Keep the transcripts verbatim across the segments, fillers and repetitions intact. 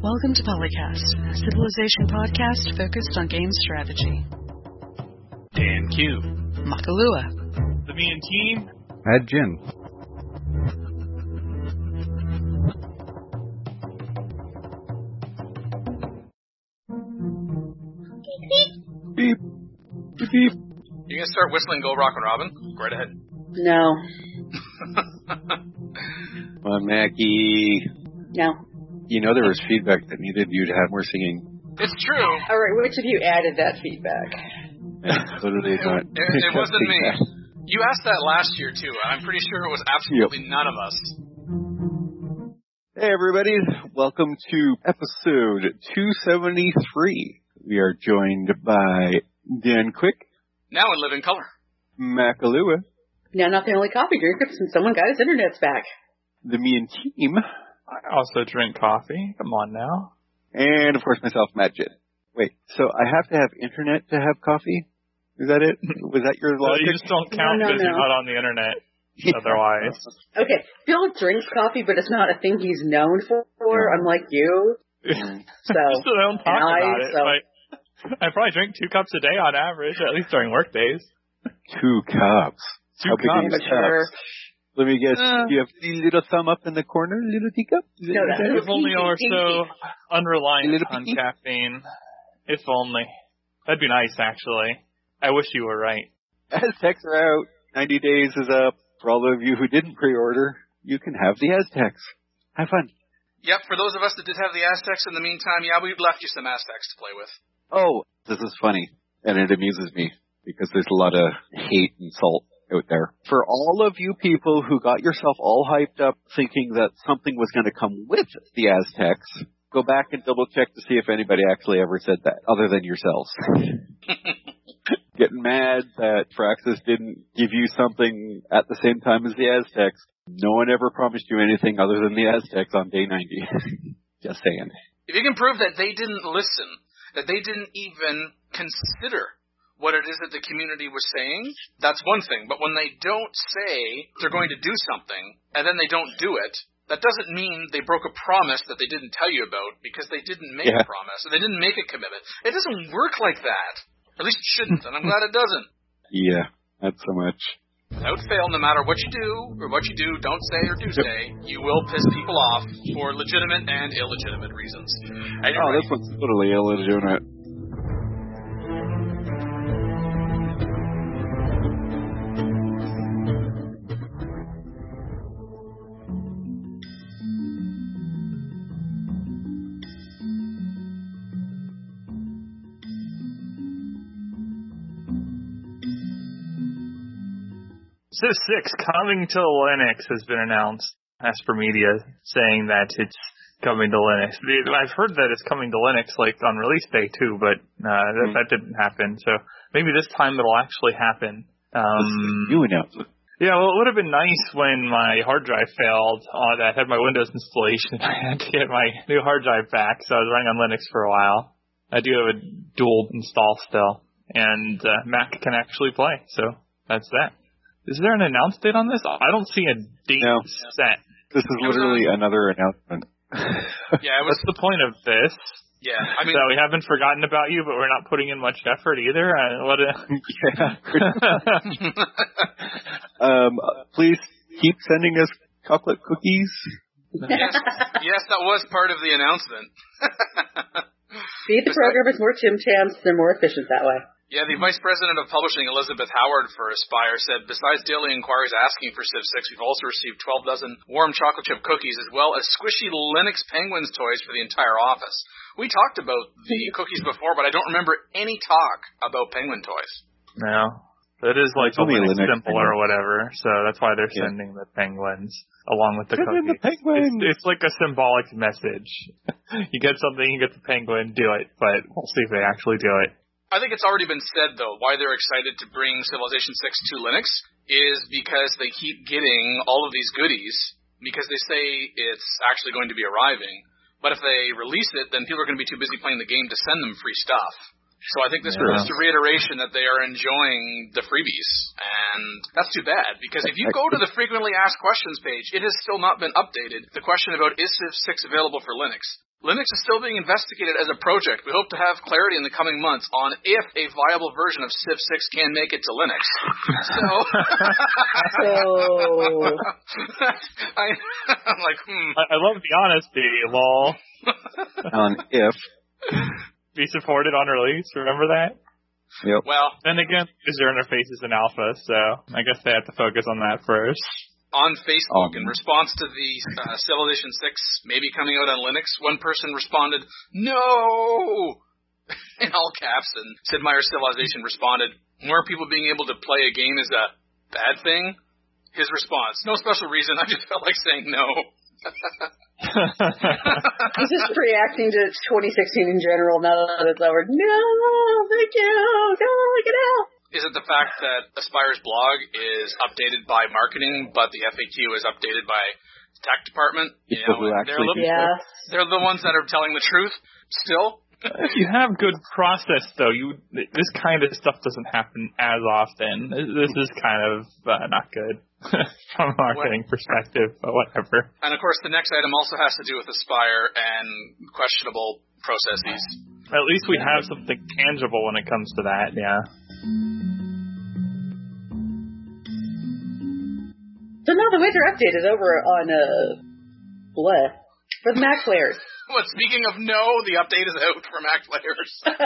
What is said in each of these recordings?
Welcome to Polycast, a Civilization podcast focused on game strategy. Dan Q. Makalua. The Me and Team. Ed Jin. Beep. Beep. Beep. You gonna start whistling Go Rock and Robin? Go right ahead. No. Come on, Mackie. No. You know there was feedback that needed you to have more singing. It's true. All right, which of you added that feedback? Literally it, not. It, it wasn't me. You asked that last year, too. I'm pretty sure it was absolutely yep. none of us. Hey, everybody. Welcome to episode two seventy-three. We are joined by Dan Quick. Now in living color. Makalua. Now not the only coffee drinker since someone got his internets back. The Me and Team. I also drink coffee. Come on now. And, of course, myself, Matt Jin. Wait, so I have to have internet to have coffee? Is that it? Was that your logic? You just don't count no, no, because no. you're not on the internet otherwise. Okay, Bill drinks coffee, but it's not a thing he's known for, yeah. unlike you. So, so I don't talk I, about it. So. I, I probably drink two cups a day on average, at least during work days. Two cups. Two How cups. Big are cups? Let me guess, uh, do you have the little thumb up in the corner, little teacup? No, that's if only I were so unreliant on pinky? caffeine. If only. That'd be nice, actually. I wish you were right. Aztecs are out. ninety days is up. For all of you who didn't pre-order, you can have the Aztecs. Have fun. Yep, for those of us that did have the Aztecs in the meantime, yeah, we left you some Aztecs to play with. Oh, this is funny, and it amuses me, because there's a lot of hate and salt out there. For all of you people who got yourself all hyped up thinking that something was going to come with the Aztecs, go back and double check to see if anybody actually ever said that, other than yourselves. Getting mad that Firaxis didn't give you something at the same time as the Aztecs. No one ever promised you anything other than the Aztecs on day ninety. Just saying. If you can prove that they didn't listen, that they didn't even consider what it is that the community was saying, that's one thing. But when they don't say they're going to do something, and then they don't do it, that doesn't mean they broke a promise that they didn't tell you about because they didn't make yeah. a promise, or they didn't make a commitment. It doesn't work like that. Or at least it shouldn't, and I'm glad it doesn't. Yeah, not so much. Without fail, no matter what you do, or what you do, don't say, or do say, you will piss people off for legitimate and illegitimate reasons. Anyway, oh, this one's totally illegitimate. Civ six coming to Linux has been announced. Asper Media saying that it's coming to Linux. I've heard that it's coming to Linux like on release day too, but uh, that, mm. that didn't happen. So maybe this time it'll actually happen. Um, new announcement. Yeah, well, it would have been nice when my hard drive failed. Uh, I had my Windows installation. I had to get my new hard drive back, so I was running on Linux for a while. I do have a dual install still, and uh, Mac can actually play. So that's that. Is there an announced date on this? I don't see a date no. set. This is literally a, another announcement. Yeah, it was, what's the point of this? Yeah, I mean, so we haven't forgotten about you, but we're not putting in much effort either. Uh, what? A... yeah. um, please keep sending us chocolate cookies. Yes, yes, that was part of the announcement. Feed the programmers more Tim Tams; they're more efficient that way. Yeah, the Vice President of Publishing, Elizabeth Howard for Aspire, said, besides daily inquiries asking for Civ six, we've also received twelve dozen warm chocolate chip cookies, as well as squishy Linux Penguins toys for the entire office. We talked about the cookies before, but I don't remember any talk about Penguin toys. No. It is like a Linux, Linux simple or whatever, so that's why they're yeah. sending the penguins along with the Send cookies. The penguins. It's, it's like a symbolic message. You get something, you get the penguin, do it, but we'll see if they actually do it. I think it's already been said, though, why they're excited to bring Civilization six to Linux is because they keep getting all of these goodies because they say it's actually going to be arriving. But if they release it, then people are going to be too busy playing the game to send them free stuff. So I think this yeah. is a reiteration that they are enjoying the freebies. And that's too bad, because if you go to the frequently asked questions page, it has still not been updated. The question about is Civ six available for Linux? Linux is still being investigated as a project. We hope to have clarity in the coming months on if a viable version of Civ six can make it to Linux. So, So I, I'm like, hmm. I, I love the honesty, lol. On if. Be supported on release, remember that? Yep. Well, Then again, user interface is in alpha, so I guess they have to focus on that first. on Facebook, Um, in response to the uh, Civilization six maybe coming out on Linux, one person responded, "No!" in all caps, and Sid Meier's Civilization responded, "More people being able to play a game is a bad thing?" His response, "No special reason, I just felt like saying no." he's just reacting to twenty sixteen in general now that it's over. No, thank you. No, get out. Is it the fact that Aspire's blog is updated by marketing, but the F A Q is updated by the tech department? You People know, who they're, actually the, do Yeah. they're the ones that are telling the truth still. If you have good process, though, you this kind of stuff doesn't happen as often. This is kind of uh, not good from a marketing what? perspective, but whatever. And, of course, the next item also has to do with Aspire and questionable processes. At least we have something tangible when it comes to that, yeah. So now the winter update is over on uh, bleh, for the Mac players. Well, speaking of no, the update is out for Mac players.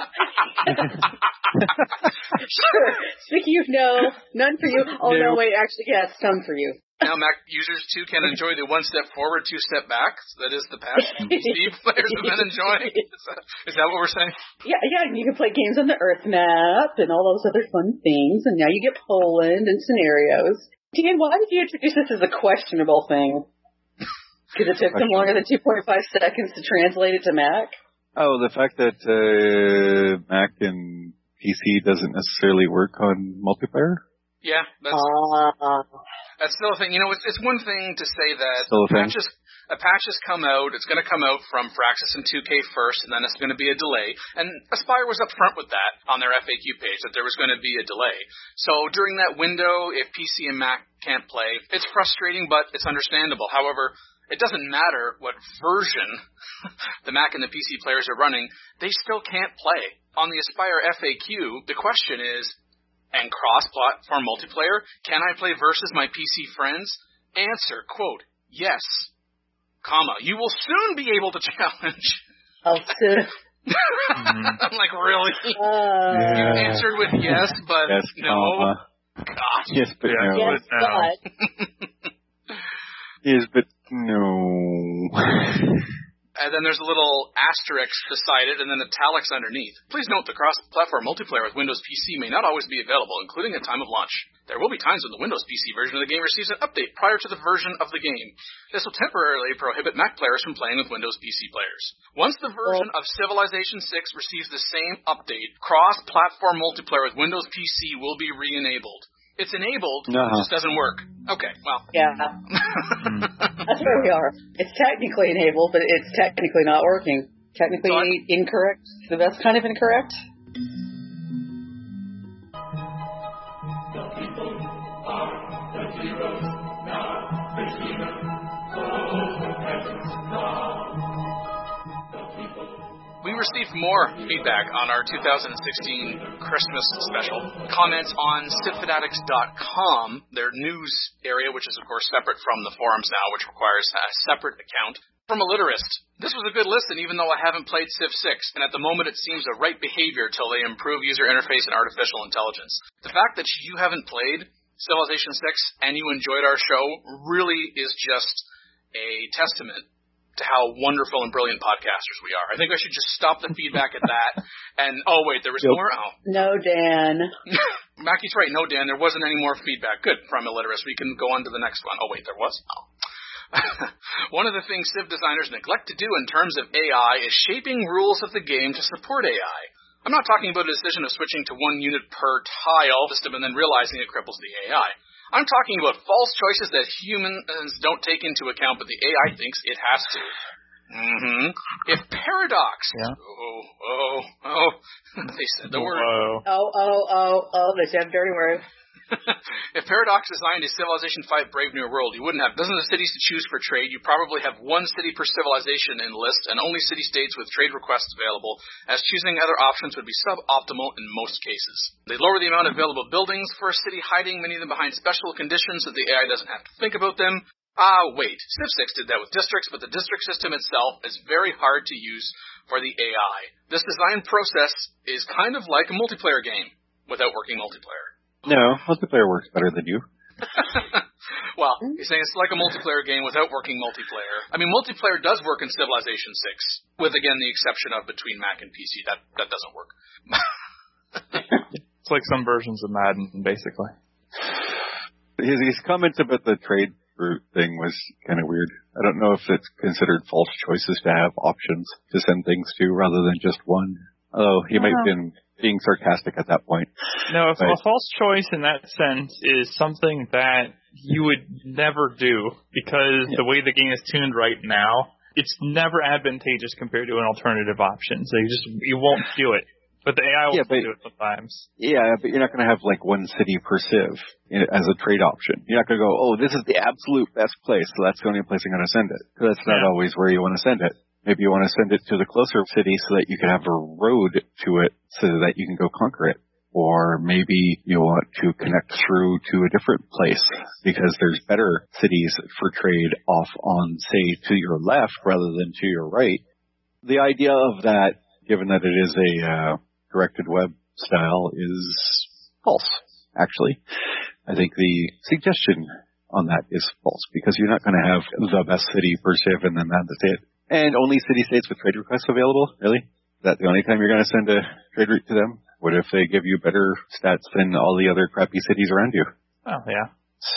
Sure. Speaking of no, none for you. Oh no, No. wait, actually, yes, some for you. Now Mac users, too, can enjoy the one step forward, two step back. That is the path Steve players have been enjoying. Is that, is that what we're saying? Yeah, yeah, and you can play games on the Earth map and all those other fun things, and now you get Poland and scenarios. Dan, why did you introduce this as a questionable thing? Because it took them longer than two point five seconds to translate it to Mac? Oh, the fact that uh, Mac and P C doesn't necessarily work on multiplayer? Yeah, that's, Uh, that's still a thing. You know, it's, it's one thing to say that Still a thing. patches, a patch has come out. It's going to come out from Firaxis and two K first, and then it's going to be a delay. And Aspire was upfront with that on their F A Q page, that there was going to be a delay. So during that window, if P C and Mac can't play, it's frustrating, but it's understandable. However, it doesn't matter what version the Mac and the P C players are running, they still can't play. On the Aspire F A Q, the question is, and cross-platform multiplayer, can I play versus my P C friends? Answer, quote, yes, comma, you will soon be able to challenge. oh, so, I'm like, really? uh, You Yeah. answered with yes, but Yes, no. comma. Gosh. Yes, but Yeah. no. yes, no. but. Yes, but no. And then there's a little asterisk beside it and then italics underneath. Please note the cross-platform multiplayer with Windows P C may not always be available, including at time of launch. There will be times when the Windows P C version of the game receives an update prior to the version of the game. This will temporarily prohibit Mac players from playing with Windows P C players. Once the version of Civilization six receives the same update, cross-platform multiplayer with Windows P C will be re-enabled. It's enabled, Uh-huh. it just doesn't work. Okay, well. Yeah, that's where we are. It's technically enabled, but it's technically not working. Technically So I- incorrect. The best kind of incorrect. We received more feedback on our two thousand sixteen Christmas special. Comments on civ fanatics dot com, their news area, which is, of course, separate from the forums now, which requires a separate account. From a Litterist, this was a good listen, even though I haven't played Civ six, and at the moment it seems a right behavior till they improve user interface and artificial intelligence. The fact that you haven't played Civilization six and you enjoyed our show really is just a testament to how wonderful and brilliant podcasters we are. I think I should just stop the feedback at that. And, oh, wait, there was Yep. more? Oh. No, Dan. Mackie's right. No, Dan, there wasn't any more feedback. Good, from Illiterus. We can go on to the next one. Oh, wait, there was? Oh. One of the things Civ designers neglect to do in terms of A I is shaping rules of the game to support A I. I'm not talking about a decision of switching to one unit per tile system and then realizing it cripples the A I. I'm talking about false choices that humans don't take into account, but the A I thinks it has to. Mm-hmm. If paradox. Yeah. Oh, oh, oh. They said the word. Whoa. Oh, oh, oh, oh, they said dirty word. If Paradox designed a Civilization five Brave New World, you wouldn't have dozens of cities to choose for trade. You probably have one city per civilization in list, and only city-states with trade requests available, as choosing other options would be suboptimal in most cases. They lower the amount of available buildings for a city, hiding many of them behind special conditions so the A I doesn't have to think about them. Ah, wait, Civ six did that with districts, but the district system itself is very hard to use for the A I. This design process is kind of like a multiplayer game without working multiplayer. No, multiplayer works better than you. Well, you're saying it's like a multiplayer game without working multiplayer. I mean, multiplayer does work in Civilization six, with, again, the exception of between Mac and P C. That that doesn't work. It's like some versions of Madden, basically. His, his comments about the trade route thing was kind of weird. I don't know if it's considered false choices to have options to send things to rather than just one. Oh, he might have been being sarcastic at that point. No, a, but, a false choice in that sense is something that you would never do because yeah. the way the game is tuned right now, it's never advantageous compared to an alternative option. So you just you won't do it. But the A I will yeah, but, do it sometimes. Yeah, but you're not going to have like one city per civ as a trade option. You're not going to go, oh, this is the absolute best place, so that's the only place I'm going to send it. Because that's not yeah. always where you want to send it. Maybe you want to send it to the closer city so that you can have a road to it so that you can go conquer it. Or maybe you want to connect through to a different place because there's better cities for trade off on, say, to your left rather than to your right. The idea of that, given that it is a uh, directed web style, is false, actually. I think the suggestion on that is false because you're not going to have the best city per civ and then that's it. And only city-states with trade requests available? Really? Is that the only time you're going to send a trade route to them? What if they give you better stats than all the other crappy cities around you? Oh, yeah.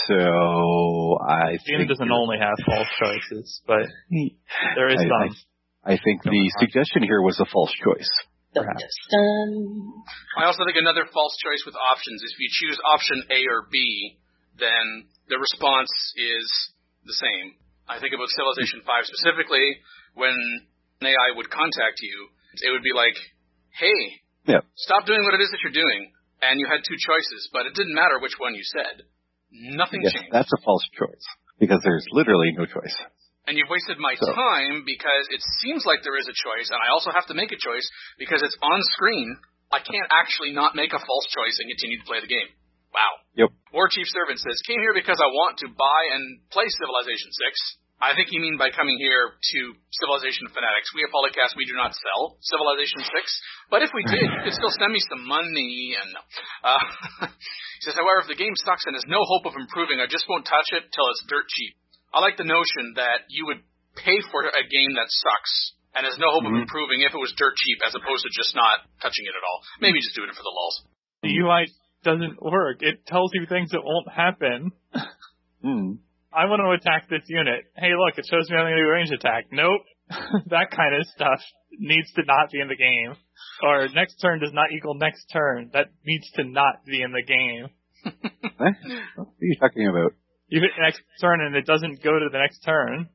So, I the game think... doesn't only have false choices, but there is I, some. I, I think the suggestion here was a false choice. Perhaps. I also think another false choice with options is if you choose option A or B, then the response is the same. I think about Civilization five specifically, when an A I would contact you, it would be like, hey, yeah. stop doing what it is that you're doing. And you had two choices, but it didn't matter which one you said. Nothing yes, changed. That's a false choice, because there's literally no choice. And you've wasted my so. time because it seems like there is a choice, and I also have to make a choice because it's on screen. I can't actually not make a false choice and continue to play the game. Wow. Yep. War Chief Servant says, came here because I want to buy and play Civilization six. I think you mean by coming here to Civilization Fanatics. We at Polycast, we do not sell Civilization six. But if we did, you could still send me some money. And uh, he says, however, if the game sucks and has no hope of improving, I just won't touch it till it's dirt cheap. I like the notion that you would pay for a game that sucks and has no hope mm-hmm. of improving if it was dirt cheap as opposed to just not touching it at all. Maybe just doing it for the lulz. The U I doesn't work. It tells you things that won't happen. Hmm. I want to attack this unit. Hey, look, it shows me I'm going to do a range attack. Nope. That kind of stuff needs to not be in the game. Or next turn does not equal next turn. That needs to not be in the game. What? What are you talking about? You hit next turn and it doesn't go to the next turn.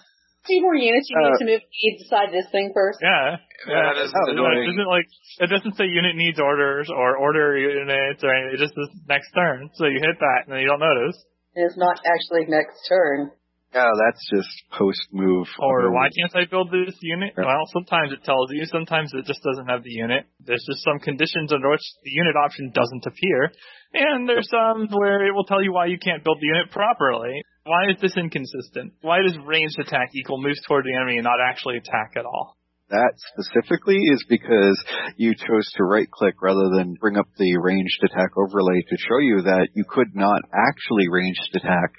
Two more units you need uh, to move. You decide this thing first. Yeah. Yeah, that is it doesn't like it doesn't say unit needs orders or order units or anything. It just says next turn. So you hit that and then you don't notice. And it's not actually next turn. Oh, that's just post move. Or why can't I build this unit? Yeah. Well, sometimes it tells you, sometimes it just doesn't have the unit. There's just some conditions under which the unit option doesn't appear. And there's some where it will tell you why you can't build the unit properly. Why is this inconsistent? Why does ranged attack equal moves toward the enemy and not actually attack at all? That specifically is because you chose to right-click rather than bring up the ranged attack overlay to show you that you could not actually ranged attack.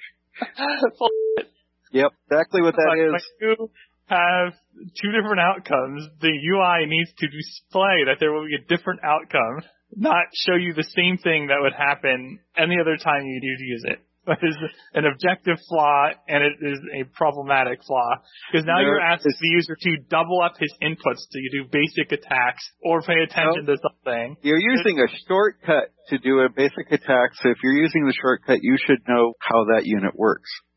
Yep, exactly what that like, is. Like you have two different outcomes. The U I needs to display that there will be a different outcome, not show you the same thing that would happen any other time you do use it. That is an objective flaw, and it is a problematic flaw. Because now no, you're asking the user to double up his inputs to do basic attacks or pay attention no, to something. You're using a shortcut to do a basic attack, so if you're using the shortcut, you should know how that unit works.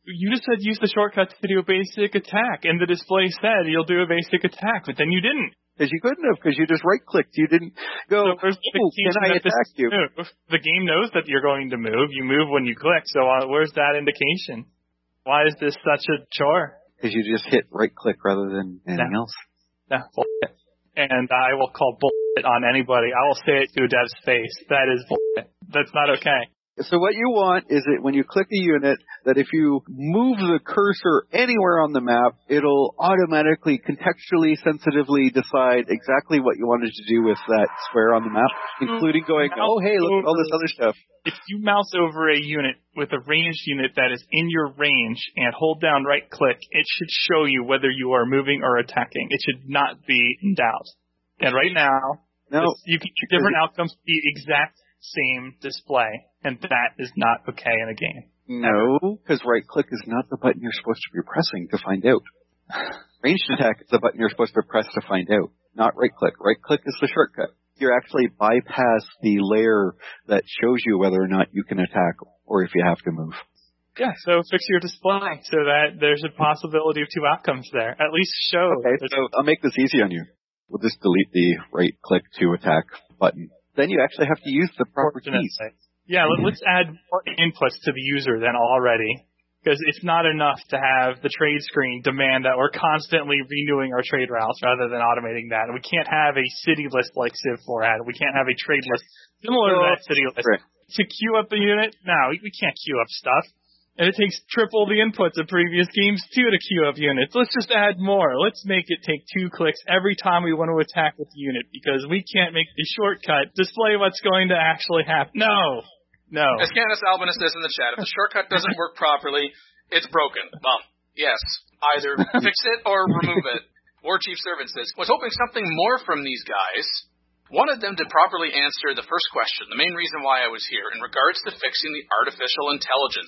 You just said use the shortcut to do a basic attack, and the display said you'll do a basic attack, but then you didn't. Because you couldn't have, because you just right-clicked. You didn't go, so oh, can I attack you? Move. The game knows that you're going to move. You move when you click, so uh, where's that indication? Why is this such a chore? Because you just hit right-click rather than anything no. else. No, bullshit. And I will call bullshit on anybody. I will say it to a dev's face. That is bullshit. That's not okay. So what you want is that when you click a unit, that if you move the cursor anywhere on the map, it'll automatically, contextually, sensitively decide exactly what you wanted to do with that square on the map, including going, oh, hey, look at all this other stuff. If you mouse over a unit with a ranged unit that is in your range and hold down right-click, it should show you whether you are moving or attacking. It should not be in doubt. And right now, no, you can get different outcomes the exact same display, and that is not okay in a game. No, because right-click is not the button you're supposed to be pressing to find out. Ranged attack is the button you're supposed to press to find out, not right-click. Right-click is the shortcut. You actually bypass the layer that shows you whether or not you can attack or if you have to move. Yeah, so fix your display so that there's a possibility of two outcomes there. At least show. Okay, so I'll make this easy on you. We'll just delete the right-click to attack button. Then you actually have to use the proper keys. Yeah, let's add more inputs to the user then already. Because it's not enough to have the trade screen demand that we're constantly renewing our trade routes rather than automating that. And we can't have a city list like Civ four had. We can't have a trade list similar to that city list. Right. To queue up a unit? No, we can't queue up stuff. And it takes triple the inputs of previous games, too, to queue up units. Let's just add more. Let's make it take two clicks every time we want to attack with the unit, because we can't make the shortcut display what's going to actually happen. No. No. As Candace Albinus says in the chat, if the shortcut doesn't work properly, it's broken. Well, yes. Either fix it or remove it. War Chief Servant says, was hoping something more from these guys. Wanted them to properly answer the first question, the main reason why I was here, in regards to fixing the artificial intelligence.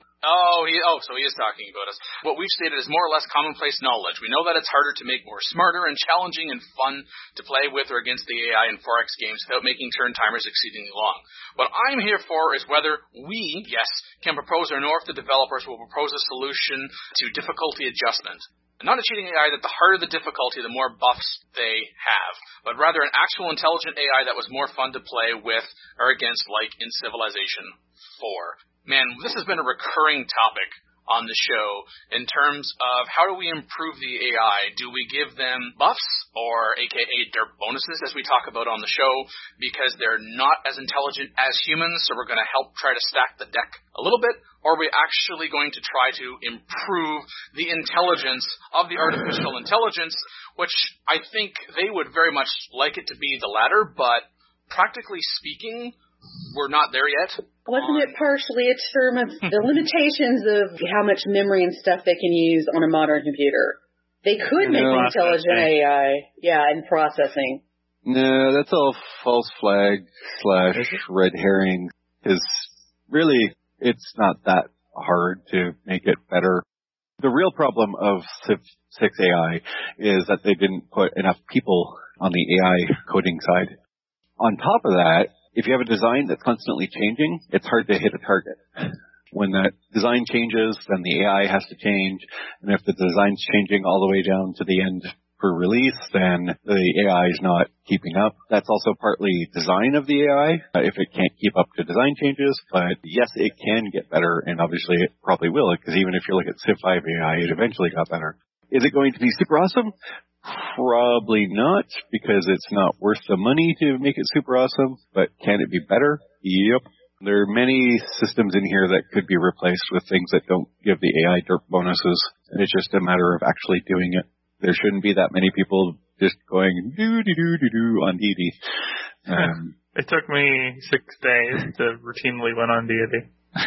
Oh, he, oh, so he is talking about us. What we've stated is more or less commonplace knowledge. We know that it's harder to make more smarter and challenging and fun to play with or against the A I in four X games without making turn timers exceedingly long. What I'm here for is whether we, yes, can propose or know if the developers will propose a solution to difficulty adjustment. Not a cheating A I that the harder the difficulty, the more buffs they have, but rather an actual intelligent A I that was more fun to play with or against, like in Civilization four. Man, this has been a recurring topic on the show in terms of how do we improve the A I? Do we give them buffs, or a k a derp bonuses, as we talk about on the show, because they're not as intelligent as humans, so we're going to help try to stack the deck a little bit? Or are we actually going to try to improve the intelligence of the artificial intelligence, which I think they would very much like it to be the latter, but practically speaking, we're not there yet. Wasn't it partially a term of the limitations of how much memory and stuff they can use on a modern computer? They could make an intelligent A I, yeah, and processing. No, that's all false flag slash red herring, because really it's not that hard to make it better. The real problem of Civ six A I is that they didn't put enough people on the A I coding side. On top of that, if you have a design that's constantly changing, it's hard to hit a target. When that design changes, then the A I has to change. And if the design's changing all the way down to the end for release, then the A I is not keeping up. That's also partly design of the A I, uh, if it can't keep up to design changes. But yes, it can get better, and obviously it probably will, because even if you look at Civ five A I, it eventually got better. Is it going to be super awesome? Probably not, because it's not worth the money to make it super awesome. But can it be better? Yep. There are many systems in here that could be replaced with things that don't give the A I derp bonuses. And it's just a matter of actually doing it. There shouldn't be that many people just going doo-doo-doo-doo-doo on deity. Um, it took me six days to routinely win on deity.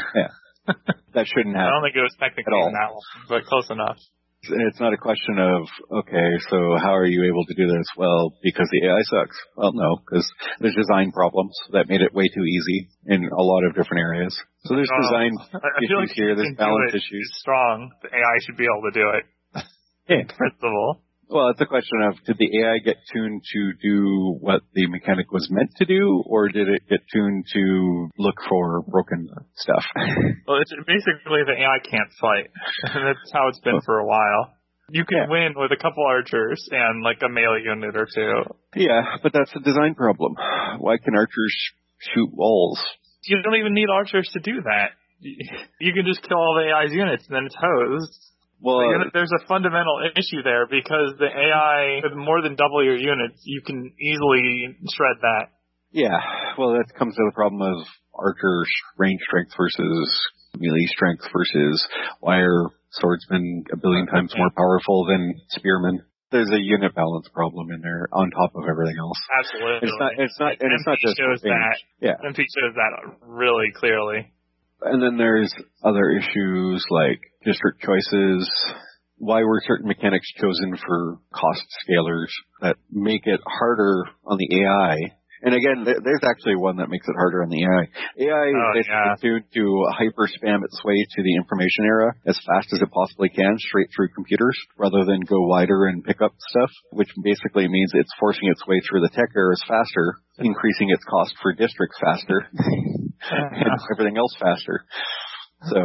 Yeah. That shouldn't happen. I don't think it was technically that long, but close enough. It's not a question of, okay, so how are you able to do this? Well, because the A I sucks. Well, no, because there's design problems that made it way too easy in a lot of different areas. So there's uh, design I issues like here, there's balance issues. Strong. The A I should be able to do it. Yeah. First of all. Well, it's a question of, did the A I get tuned to do what the mechanic was meant to do, or did it get tuned to look for broken stuff? Well, it's basically the A I can't fight. And that's how it's been for a while. You can yeah. win with a couple archers and like a melee unit or two. Yeah, but that's a design problem. Why can archers shoot walls? You don't even need archers to do that. You can just kill all the A I's units and then it's hosed. Well, uh, there's a fundamental issue there because the A I with more than double your units, you can easily shred that. Yeah, well, that comes to the problem of archers' range strength versus melee strength versus why are swordsmen a billion times more powerful than spearmen. There's a unit balance problem in there on top of everything else. Absolutely. It's not. It's not. And it's not just shows that. Yeah. M P shows that really clearly. And then there's other issues like district choices. Why were certain mechanics chosen for cost scalars that make it harder on the A I? And again, there's actually one that makes it harder on the A I. A I oh, is yeah. tuned to hyper spam its way to the information era as fast as it possibly can, straight through computers, rather than go wider and pick up stuff, which basically means it's forcing its way through the tech eras faster, increasing its cost for districts faster, and everything else faster. So,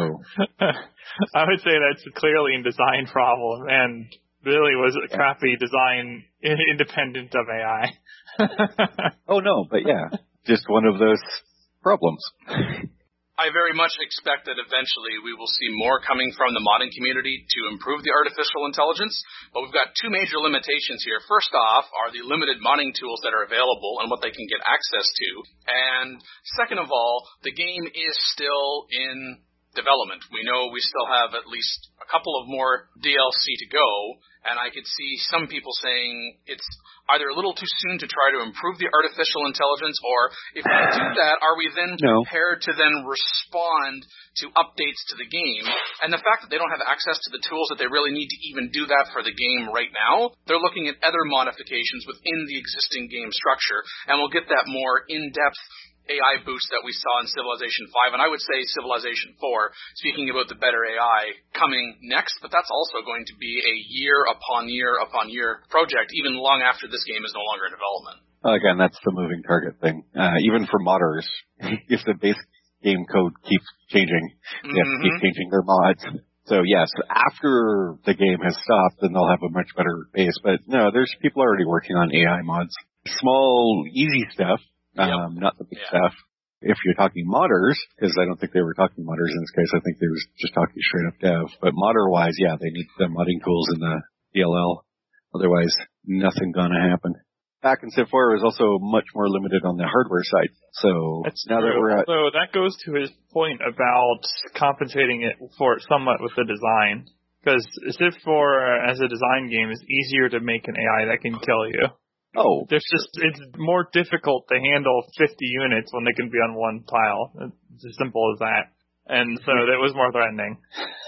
I would say that's clearly a design problem, and really was a crappy design independent of A I. Oh, no, but yeah, just one of those problems. I very much expect that eventually we will see more coming from the modding community to improve the artificial intelligence, but we've got two major limitations here. First off are the limited modding tools that are available and what they can get access to. And second of all, the game is still in development. We know we still have at least a couple of more D L C to go, and I could see some people saying it's either a little too soon to try to improve the artificial intelligence, or if we do that, are we then no. prepared to then respond to updates to the game? And the fact that they don't have access to the tools that they really need to even do that for the game right now, they're looking at other modifications within the existing game structure, and we'll get that more in-depth A I boost that we saw in Civilization five, and I would say Civilization four, speaking about the better A I, coming next, but that's also going to be a year upon year upon year project, even long after this game is no longer in development. Again, that's the moving target thing. Uh, even for modders, if the base game code keeps changing, they have to keep changing their mods. So yes, after the game has stopped, then they'll have a much better base. But no, there's people already working on A I mods. Small, easy stuff. Um, yep. Not the big yeah. stuff. If you're talking modders, because I don't think they were talking modders in this case, I think they were just talking straight up dev. But modder-wise, yeah, they need the modding tools in the D L L. Otherwise, nothing gonna happen. Back in Civ four, it was also much more limited on the hardware side. So That's now true. that we're at... So that goes to his point about compensating it for it somewhat with the design. Because Civ four, as a design game, is easier to make an A I that can kill you. Oh, there's just it's more difficult to handle fifty units when they can be on one tile. It's as simple as that. And so that was more threatening.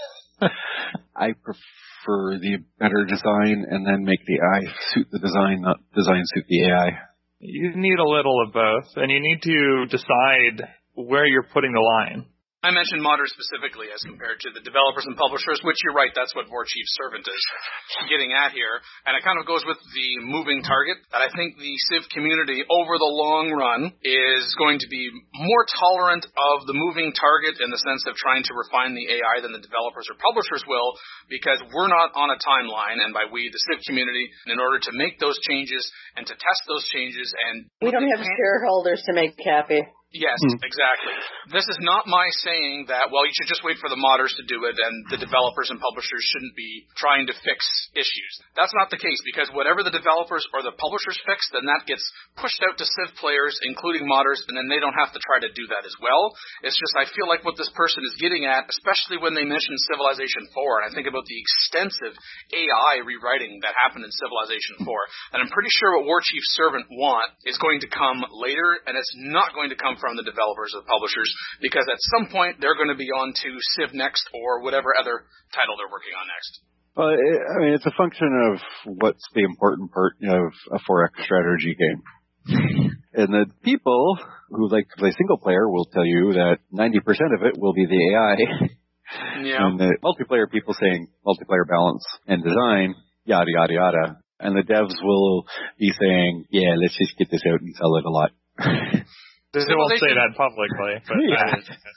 I prefer the better design and then make the A I suit the design, not design suit the A I. You need a little of both, and you need to decide where you're putting the line. I mentioned modders specifically as compared to the developers and publishers, which you're right, that's what Warchief's Servant is getting at here. And it kind of goes with the moving target. And I think the Civ community, over the long run, is going to be more tolerant of the moving target in the sense of trying to refine the A I than the developers or publishers will, because we're not on a timeline, and by we, the Civ community, in order to make those changes and to test those changes. And we don't have shareholders to make happy. Yes, exactly. This is not my saying that, well, you should just wait for the modders to do it and the developers and publishers shouldn't be trying to fix issues. That's not the case, because whatever the developers or the publishers fix, then that gets pushed out to Civ players, including modders, and then they don't have to try to do that as well. It's just I feel like what this person is getting at, especially when they mention Civilization four, and I think about the extensive A I rewriting that happened in Civilization four, and I'm pretty sure what Warchief's Servant want is going to come later, and it's not going to come from the developers or the publishers, because at some point they're going to be on to Civ Next or whatever other title they're working on next. Well, it, I mean, it's a function of what's the important part of a four X strategy game. And the people who like to play single player will tell you that ninety percent of it will be the A I. Yeah. And the multiplayer people saying multiplayer balance and design, yada, yada, yada. and the devs will be saying, yeah, let's just get this out and sell it a lot. They won't say that publicly, but yeah.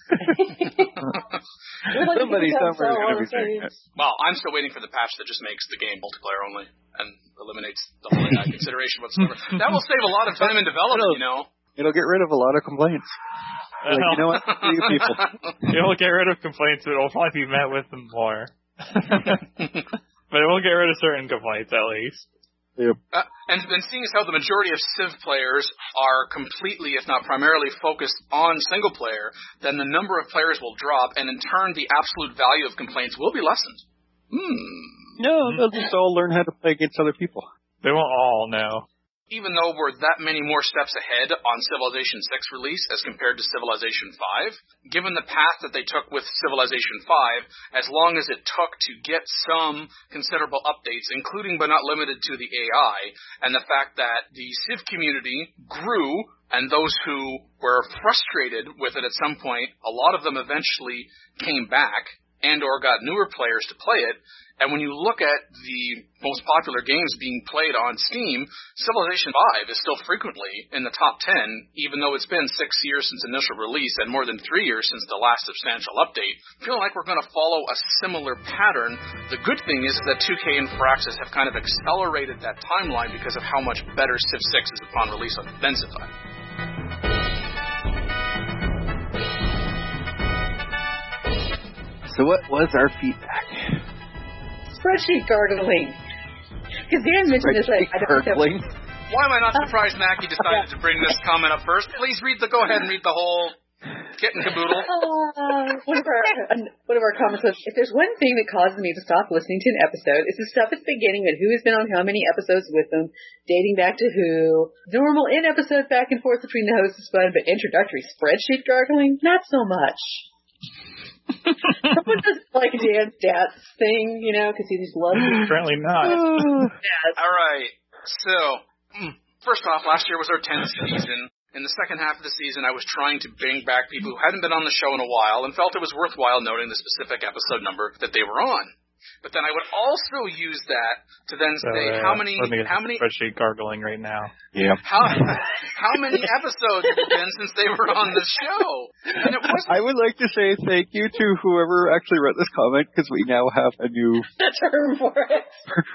like Somebody somewhere is going to be saying that. Well, I'm still waiting for the patch that just makes the game multiplayer only and eliminates the whole A I consideration whatsoever. That will save a lot of time in development, you know. It'll get rid of a lot of complaints. Like, you know what? You people. It'll get rid of complaints, but it'll probably be met with them more. But it won't get rid of certain complaints, at least. Yep. Uh, and then seeing as how the majority of Civ players are completely, if not primarily, focused on single player, then the number of players will drop, and in turn, the absolute value of complaints will be lessened. Hmm. No, they'll just all learn how to play against other people. They won't all know. Even though we're that many more steps ahead on Civilization six release as compared to Civilization five, given the path that they took with Civilization five, as long as it took to get some considerable updates, including but not limited to the A I, and the fact that the Civ community grew, and those who were frustrated with it at some point, a lot of them eventually came back and or got newer players to play it. And when you look at the most popular games being played on Steam, Civilization five is still frequently in the top ten, even though it's been six years since initial release and more than three years since the last substantial update. I feel like we're going to follow a similar pattern. The good thing is that two K and Firaxis have kind of accelerated that timeline because of how much better Civ six is upon release than Civ five. So what was our feedback? Spreadsheet gargling. Because Dan mentioned this, like, I don't Gargling? Why am I not surprised Mackie decided to bring this comment up first? Please read the, go ahead and read the whole kit and caboodle. Uh, one of our one of our comments was, if there's one thing that causes me to stop listening to an episode, it's the stuff at the beginning and who has been on how many episodes with them, dating back to who. Normal in-episode back and forth between the hosts is fun, but introductory spreadsheet gargling, not so much. Someone does like Dan's stats thing, you know, because he just loves it. Apparently not. Yes. All right. So, first off, last year was our tenth season. In the second half of the season, I was trying to bring back people who hadn't been on the show in a while and felt it was worthwhile noting the specific episode number that they were on. But then I would also use that to then So, say uh, how many, how many, spreadsheet gargling right now. Yeah. how, how many episodes has it been since they were on the show? And it wasn't. I would like to say thank you to whoever actually wrote this comment, because we now have a new term for it.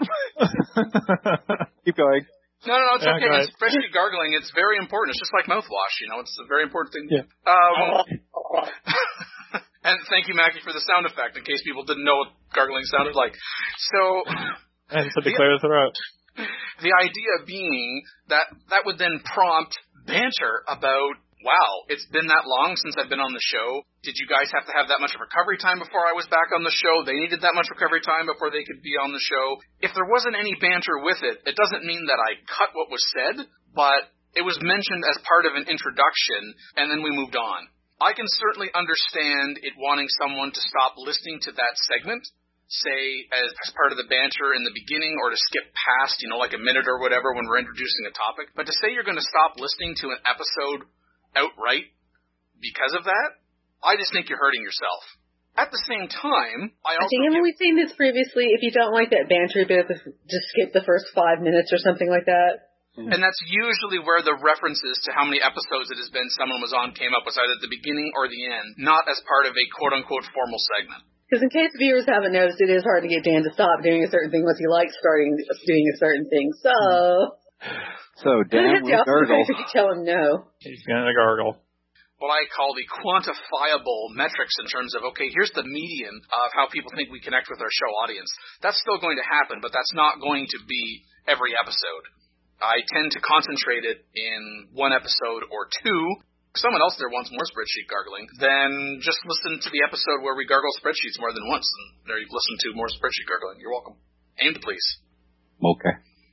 Keep going. No, no, no, it's Yeah, okay. go It's spreadsheet gargling. It's very important. It's just like mouthwash, you know. It's a very important thing. Yeah. Um, and thank you, Mackie, for the sound effect, in case people didn't know what gargling sounded like. So, And to declare the throat. The idea being that that would then prompt banter about, wow, it's been that long since I've been on the show. Did you guys have to have that much recovery time before I was back on the show? They needed that much recovery time before they could be on the show. If there wasn't any banter with it, it doesn't mean that I cut what was said, but it was mentioned as part of an introduction, and then we moved on. I can certainly understand it wanting someone to stop listening to that segment, say, as, as part of the banter in the beginning, or to skip past, you know, like a minute or whatever when we're introducing a topic. But to say you're going to stop listening to an episode outright because of that, I just think you're hurting yourself. At the same time, I also... I think, haven't we seen this previously? If you don't like that banter bit, just skip the first five minutes or something like that. And that's usually where the references to how many episodes it has been someone was on came up, was either at the beginning or the end, not as part of a quote-unquote formal segment. Because in case viewers haven't noticed, it is hard to get Dan to stop doing a certain thing once he likes starting doing a certain thing. So... So, Dan will gargle. You tell him no. He's going to gargle. What I call the quantifiable metrics in terms of, okay, here's the median of how people think we connect with our show audience. That's still going to happen, but that's not going to be every episode. I tend to concentrate it in one episode or two. If someone else there wants more spreadsheet gargling, then just listen to the episode where we gargle spreadsheets more than once, and there you listen to more spreadsheet gargling. You're welcome. Aim to please. Okay.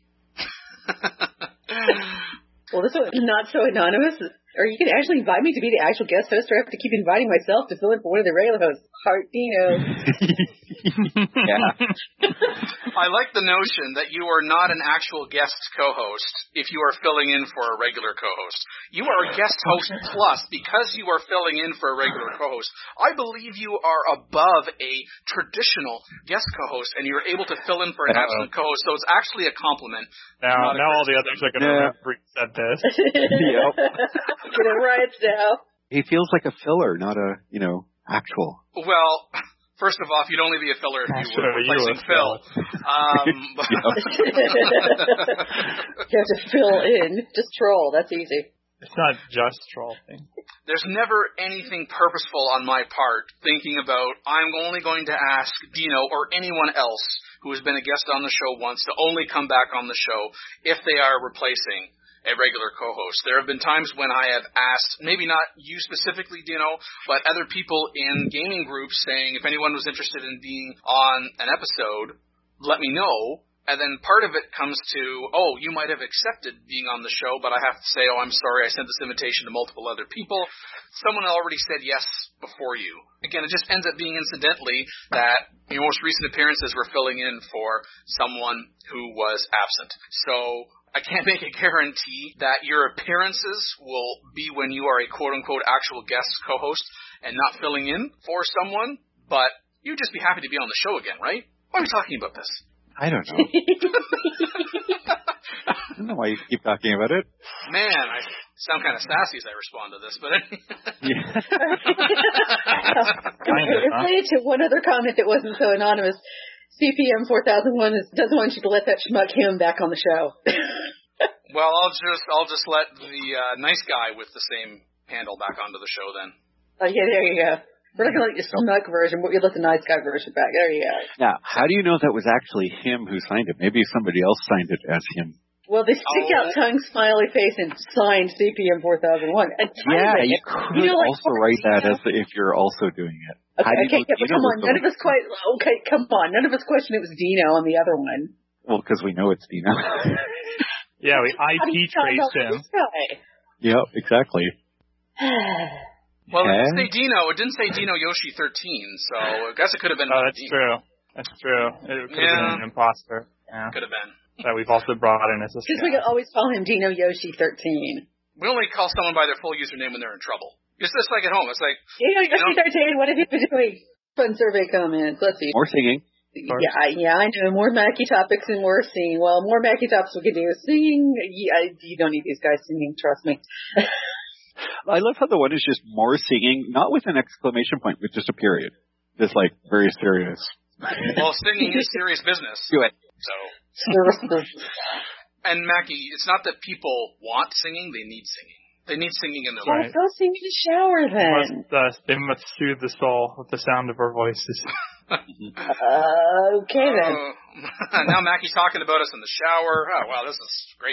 Well, this one's not so anonymous. Or you can actually invite me to be the actual guest host, or I have to keep inviting myself to fill in for one of the regular hosts. Heart Dino. Yeah. I like the notion that you are not an actual guest co-host if you are filling in for a regular co-host. You are a guest host plus because you are filling in for a regular co-host. I believe you are above a traditional guest co-host, and you're able to fill in for an absolute co-host, so it's actually a compliment. Now, now all the others are going to Yeah. remember you said this. Yep. Get it right now. He feels like a filler, not a, you know, actual. Well, first of all, if you'd only be a filler if you were Sure, you replacing were Phil. Um, but You have to fill in. Just troll. That's easy. It's not just trolling. there's never anything purposeful on my part thinking about I'm only going to ask Dino or anyone else who has been a guest on the show once to only come back on the show if they are replacing a regular co-host. There have been times when I have asked, maybe not you specifically, Dino, but other people in gaming groups saying if anyone was interested in being on an episode, let me know. And then part of it comes to, oh, you might have accepted being on the show, but I have to say, oh, I'm sorry, I sent this invitation to multiple other people. Someone already said yes before you. Again, it just ends up being incidentally that your most recent appearances were filling in for someone who was absent. So I can't make a guarantee that your appearances will be when you are a quote-unquote actual guest co-host and not filling in for someone, but you'd just be happy to be on the show again, right? Why are we talking about this? I don't know. I don't know why you keep talking about it. Man, I sound kind of sassy as I respond to this, but Yeah. Related to one other comment that wasn't so anonymous, C P M four thousand one is, doesn't want you to let that schmuck him back on the show. well, I'll just I'll just let the uh, nice guy with the same handle back onto the show then. Oh, yeah, there you go. We're not going to let you schmuck version, but you let the nice guy version back. There you go. Now, how do you know that was actually him who signed it? Maybe somebody else signed it as him. Well, they stick Oh. out tongue, smiley face, and signed C P M four thousand one. And Yeah, it. you could You know, like, also write that as if you're also doing it. Okay, How do you okay, know yeah, but Dino come was on. the None of one- us quite. Okay, come on. None of us questioned it was Dino on the other one. Well, because we know it's Dino. Yeah, we I How do P you find out traced him. this guy? Yep, exactly. Well, it didn't Okay. say Dino. It didn't say Dino Yoshi thirteen, so I guess it could have been. Oh, that's Dino. true. That's true. It could have Yeah. been an imposter. Yeah. Could have been. That we've also brought in as a Because we could always call him Dino Yoshi thirteen. We only call someone by their full username when they're in trouble. It's just like at home. It's like, Dino Yoshi know- thirteen, what have you been doing? Fun survey comments. Let's see. More singing. Yeah, I, yeah, I know. More Mackie topics and more singing. Well, more Mackie topics we could do. Singing, yeah, you don't need these guys singing, trust me. I love how the one is just more singing, not with an exclamation point, with just a period. Just like very serious. well, singing is serious business. Do it. So, Services. and Mackie, it's not that people want singing; they need singing. They need singing in their Well, life. Right. go sing in the shower then. Must, uh, they must soothe the soul with the sound of our voices. Uh, okay then. Uh, now Mackie's talking about us in the shower. Oh, wow, this is great.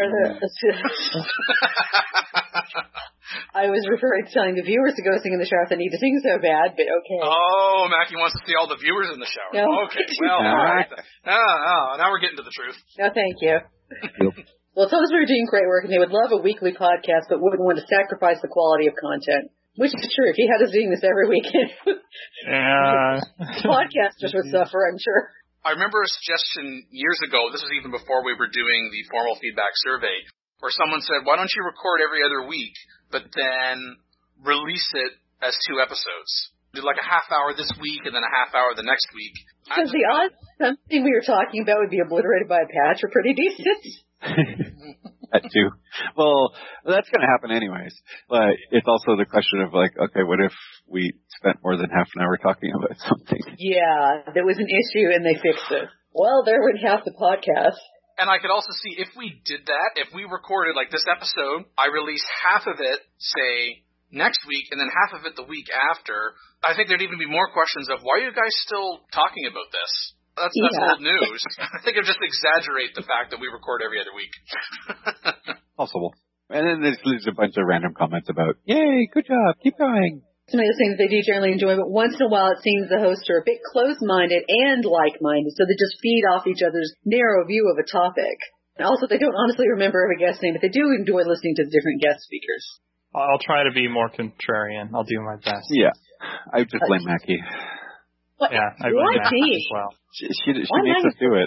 I was referring to telling the viewers to go sing in the shower if they need to sing so bad, but okay. Oh, Mackie wants to see all the viewers in the shower. No. Okay, well, all right. Oh, oh, now we're getting to the truth. No, thank you. Well, tell us we were doing great work, and they would love a weekly podcast, but wouldn't want to sacrifice the quality of content. Which is true. If you had us doing this every weekend, Yeah. podcasters would suffer, I'm sure. I remember a suggestion years ago, this was even before we were doing the formal feedback survey, where someone said, why don't you record every other week, but then release it as two episodes? Do like a half hour this week and then a half hour the next week. Because the odds something we were talking about would be obliterated by a patch are pretty decent. That too. Well, that's going to happen anyways. But it's also the question of like, okay, what if we spent more than half an hour talking about something? Yeah, there was an issue and they fixed it. Well, there went half the podcast. And I could also see if we did that, if we recorded like this episode, I release half of it, say, next week, and then half of it the week after, I think there'd even be more questions of, why are you guys still talking about this? That's, that's Yeah. old news. I think it would just exaggerate the fact that we record every other week. Possible. And then there's, there's a bunch of random comments about, yay, good job, keep going. Some of the things they do generally enjoy, but once in a while it seems the hosts are a bit close-minded and like-minded, so they just feed off each other's narrow view of a topic. And also, they don't honestly remember every guest name, but they do enjoy listening to the different guest speakers. I'll try to be more contrarian. I'll do my best. Yeah. I would just blame Mackie. What? Yeah, I Why blame that me? as well. She, she, she Why makes not? us do it.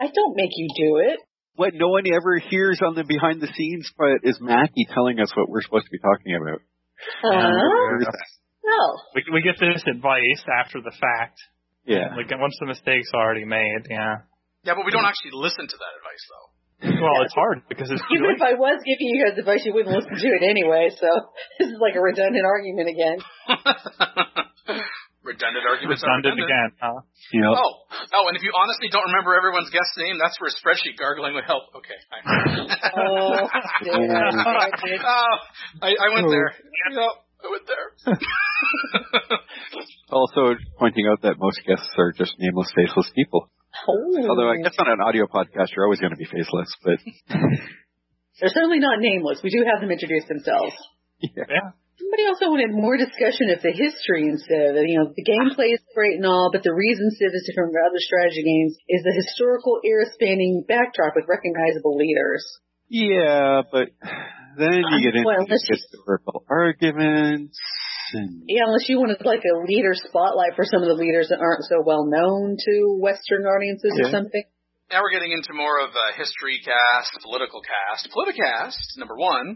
I don't make you do it. What no one ever hears on the behind the scenes part is Mackie telling us what we're supposed to be talking about. Uh, well, We, we get this advice after the fact. Yeah. Like, once the mistake's already made, yeah. Yeah, but we don't actually listen to that advice, though. Well, it's hard because it's too even late. if I was giving you guys advice, you wouldn't listen to it anyway, so this is like a redundant argument again. Redundant arguments. Redundant redundant again, huh? Yep. Oh, oh, and if you honestly don't remember everyone's guest name, that's where spreadsheet gargling would help. Okay. Fine. Oh, yeah. oh, I, I went there. Yep, I went there. Also pointing out that most guests are just nameless, faceless people. Oh. Although I guess on an audio podcast, you're always going to be faceless, but They're certainly not nameless. We do have them introduce themselves. yeah. Yeah. Somebody also wanted more discussion of the history instead of, you know, the gameplay is great and all, but the reason Civ is different from other strategy games is the historical era-spanning backdrop with recognizable leaders. Yeah, but then you get into Well, unless you- historical arguments. And Yeah, unless you wanted like a leader spotlight for some of the leaders that aren't so well known to Western audiences or Yeah. something. Now we're getting into more of a history cast, political cast. Politicast, number one.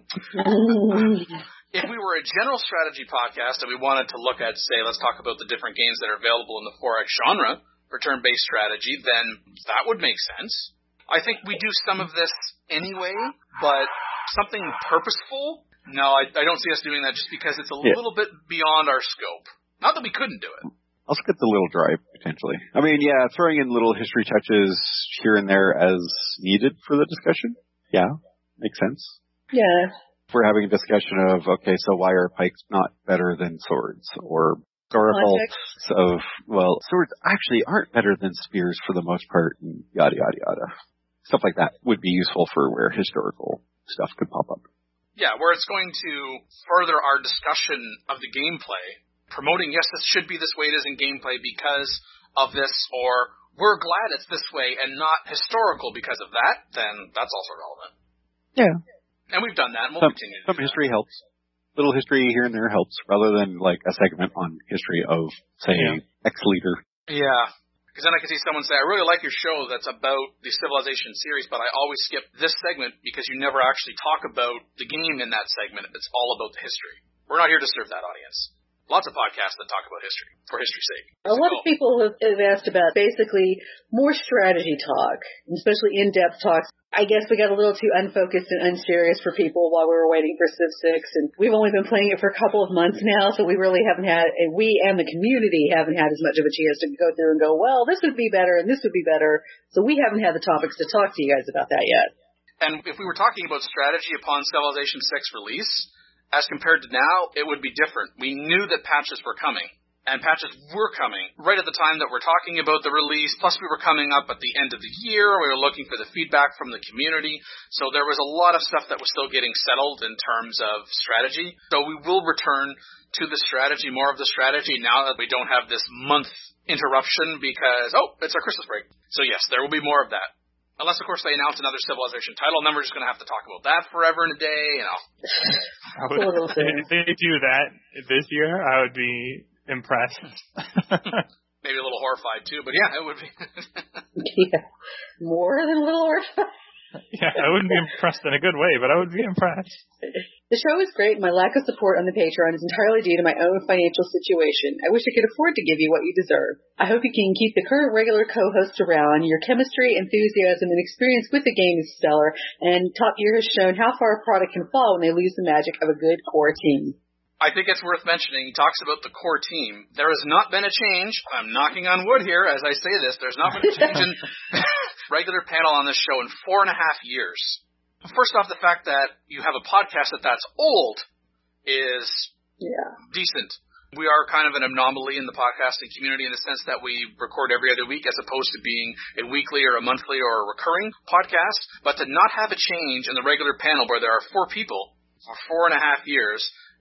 If we were a general strategy podcast and we wanted to look at, say, let's talk about the different games that are available in the four X genre for turn-based strategy, then that would make sense. I think we do some of this anyway, but something purposeful, no, I, I don't see us doing that just because it's a Yeah. little bit beyond our scope. Not that we couldn't do it. I'll skip the little drive, potentially. I mean, yeah, throwing in little history touches here and there as needed for the discussion. Yeah, makes sense. Yeah. If we're having a discussion of, okay, so why are pikes not better than swords? Or historical Context. of, well, swords actually aren't better than spears for the most part, and yada, yada, yada. Stuff like that would be useful for where historical stuff could pop up. Yeah, where it's going to further our discussion of the gameplay, promoting, yes, this should be this way it is in gameplay because of this, or we're glad it's this way and not historical because of that, then that's also relevant. Yeah. And we've done that, and we'll Some, continue to some do that. history helps. Little history here and there helps, rather than like a segment on history of, say, Yeah. X leader. Yeah. Because then I can see someone say, I really like your show that's about the Civilization series, but I always skip this segment because you never actually talk about the game in that segment. It's all about the history. We're not here to serve that audience. Lots of podcasts that talk about history, for history's sake. A lot So, of people have, have asked about basically more strategy talk, especially in-depth talks. I guess we got a little too unfocused and unserious for people while we were waiting for Civ six, and we've only been playing it for a couple of months now, so we really haven't had, and we and the community haven't had as much of a chance to go through and go, well, this would be better and this would be better, so we haven't had the topics to talk to you guys about that yet. And if we were talking about strategy upon Civilization six release, as compared to now, it would be different. We knew that patches were coming, and patches were coming right at the time that we're talking about the release, plus we were coming up at the end of the year, we were looking for the feedback from the community, so there was a lot of stuff that was still getting settled in terms of strategy. So we will return to the strategy, more of the strategy, now that we don't have this month interruption because, oh, it's our Christmas break. So yes, there will be more of that. Unless, of course, they announce another Civilization title, and then we're just going to have to talk about that forever and a day, you know. I would, if they do that this year, I would be impressed. Maybe a little horrified, too, but yeah, it would be. Yeah. More than a little horrified. Yeah, I wouldn't be impressed in a good way, but I would be impressed. The show is great, and my lack of support on the Patreon is entirely due to my own financial situation. I wish I could afford to give you what you deserve. I hope you can keep the current regular co-hosts around. Your chemistry, enthusiasm, and experience with the game is stellar, and Top Gear has shown how far a product can fall when they lose the magic of a good core team. I think it's worth mentioning, he talks about the core team. There has not been a change. I'm knocking on wood here as I say this. There's not been a change in regular panel on this show in four and a half years. First off, the fact that you have a podcast that that's old is Yeah. decent. We are kind of an anomaly in the podcasting community in the sense that we record every other week as opposed to being a weekly or a monthly or a recurring podcast. But to not have a change in the regular panel where there are four people for four and a half years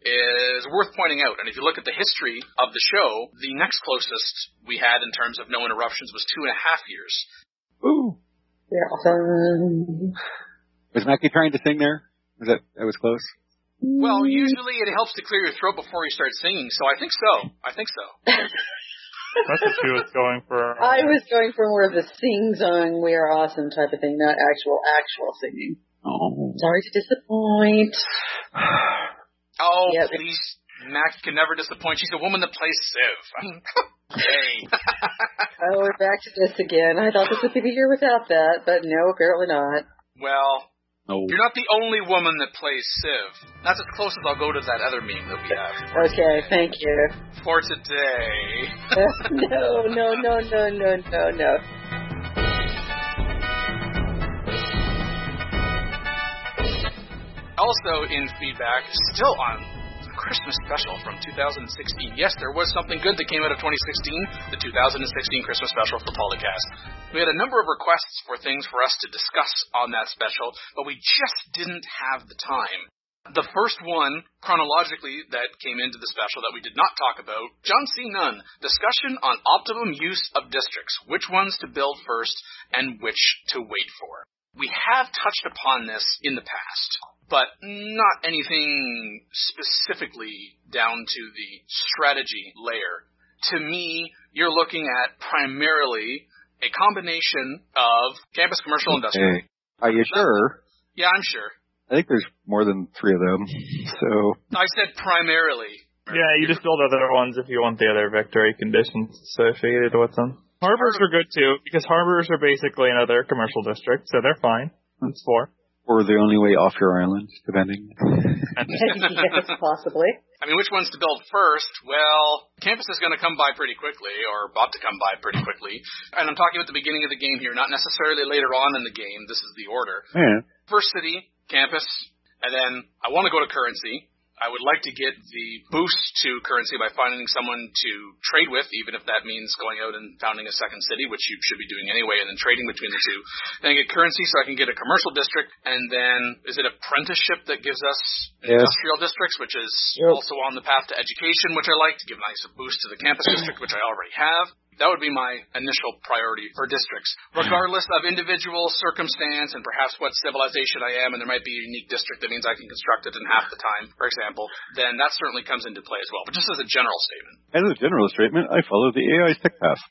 is worth pointing out. And if you look at the history of the show, the next closest we had in terms of no interruptions was two and a half years. Ooh. Yeah. Um, Was Mackie trying to sing there? Was that, that was close? Well, usually it helps to clear your throat before you start singing, so I think so. I think so. That's what she was going for. I was going for more of the sing-song, we are awesome type of thing, not actual, actual singing. Oh. Sorry to disappoint. Oh, Yep. please. Max can never disappoint. She's a woman that plays Civ. Hey. Oh, we're back to this again. I thought this would be the year without that, but no, apparently not. Well, No. you're not the only woman that plays Civ. That's as close as I'll go to that other meme that we have. Okay, thank you. For today. no, no, no, no, no, no, no. Also in feedback, still on the Christmas special from two thousand sixteen. Yes, there was something good that came out of twenty sixteen, the two thousand sixteen Christmas special for Polycast. We had a number of requests for things for us to discuss on that special, but we just didn't have the time. The first one, chronologically, that came into the special that we did not talk about, John C. Nunn, discussion on optimum use of districts, which ones to build first and which to wait for. We have touched upon this in the past, but not anything specifically down to the strategy layer. To me, you're looking at primarily a combination of campus, commercial, industrial. Hey, are you sure? Yeah, I'm sure. I think there's more than three of them. So I said primarily. Yeah, you just build other ones if you want the other victory conditions associated with them. Harbors are good too, because harbors are basically another commercial district, so they're fine. That's four. or the only way off your island, depending. Yes, possibly. I mean, which ones to build first? Well, campus is going to come by pretty quickly, or about to come by pretty quickly. And I'm talking about the beginning of the game here, not necessarily later on in the game. This is the order. Yeah. First city, campus, and then I want to go to currency. I would like to get the boost to currency by finding someone to trade with, even if that means going out and founding a second city, which you should be doing anyway, and then trading between the two. Then I get currency so I can get a commercial district, and then is it apprenticeship that gives us Yes. industrial districts, which is Yep. also on the path to education, which I like, to give a nice boost to the campus district, which I already have. That would be my initial priority for districts, regardless of individual circumstance and perhaps what civilization I am, and there might be a unique district that means I can construct it in half the time, for example, then that certainly comes into play as well. But just as a general statement. As a general statement, I follow the A I tech path.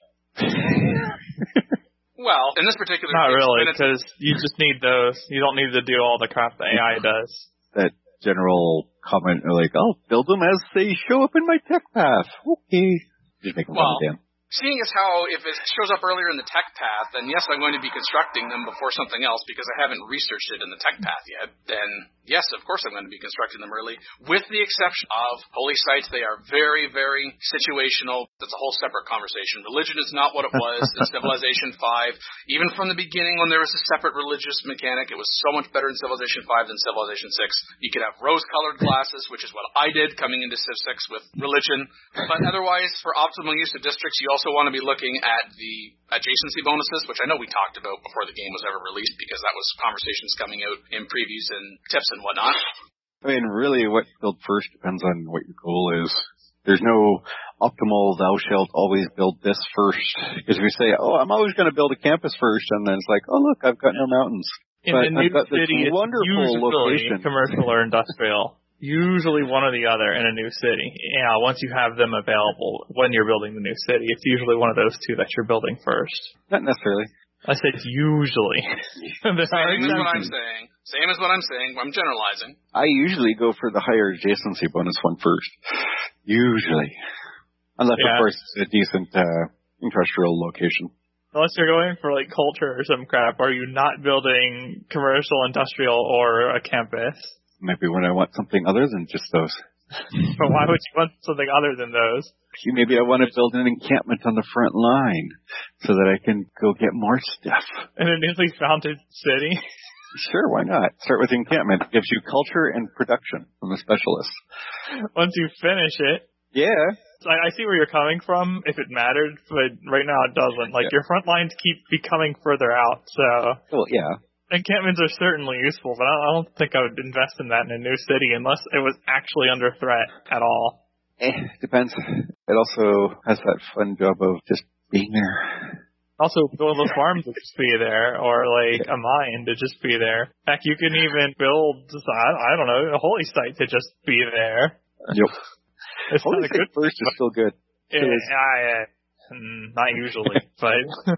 Well, in this particular Not case, really, when it's- because you just need those. You don't need to do all the crap the A I does. That general comment, like, I'll build them as they show up in my tech path. Okay. Just make them Well, down. seeing as how if it shows up earlier in the tech path, then yes, I'm going to be constructing them before something else because I haven't researched it in the tech path yet, then yes, of course I'm going to be constructing them early, with the exception of holy sites. They are very, very situational. That's a whole separate conversation. Religion is not what it was in Civilization five. Even from the beginning when there was a separate religious mechanic, it was so much better in Civilization five than Civilization six. You could have rose-colored glasses, which is what I did coming into Civ six with religion. But otherwise, for optimal use of districts, you also want to be looking at the adjacency bonuses, which I know we talked about before the game was ever released because that was conversations coming out in previews and tips and whatnot. I mean, really, what build first depends on what your goal is. There's no optimal, thou shalt always build this first. Because if you say, oh, I'm always going to build a campus first, and then it's like, oh, look, I've got no mountains. In But the new I've got this city, it's wonderful usually location. commercial or industrial. Usually one or the other in a new city. Yeah, once you have them available when you're building the new city, it's usually one of those two that you're building first. Not necessarily. I said usually. There are Same as what I'm exceptions. saying. Same as what I'm saying. I'm generalizing. I usually go for the higher adjacency bonus one first. Usually. Unless, Yeah. of course, it's a decent uh, industrial location. Unless you're going for like culture or some crap, are you not building commercial, industrial, or a campus? Maybe when I want something other than just those. But why would you want something other than those? Maybe I want to build an encampment on the front line so that I can go get more stuff. In a newly founded city? Sure, why not? Start with encampment. It gives you culture and production from the specialist. Once you finish it. Yeah. I, I see where you're coming from, if it mattered, but right now it doesn't. Like, Yeah. your front lines keep becoming further out, so... Well, yeah. Encampments are certainly useful, but I I don't think I would invest in that in a new city unless it was actually under threat at all. Eh, depends. It also has that fun job of just being there. Also, build a farm to just be there, or like a mine to just be there. Heck, you can even build, I, I don't know, a holy site to just be there. Yep. It's Holy not a good Site first is still good. Yeah, It is. yeah, yeah. Mm, not usually, but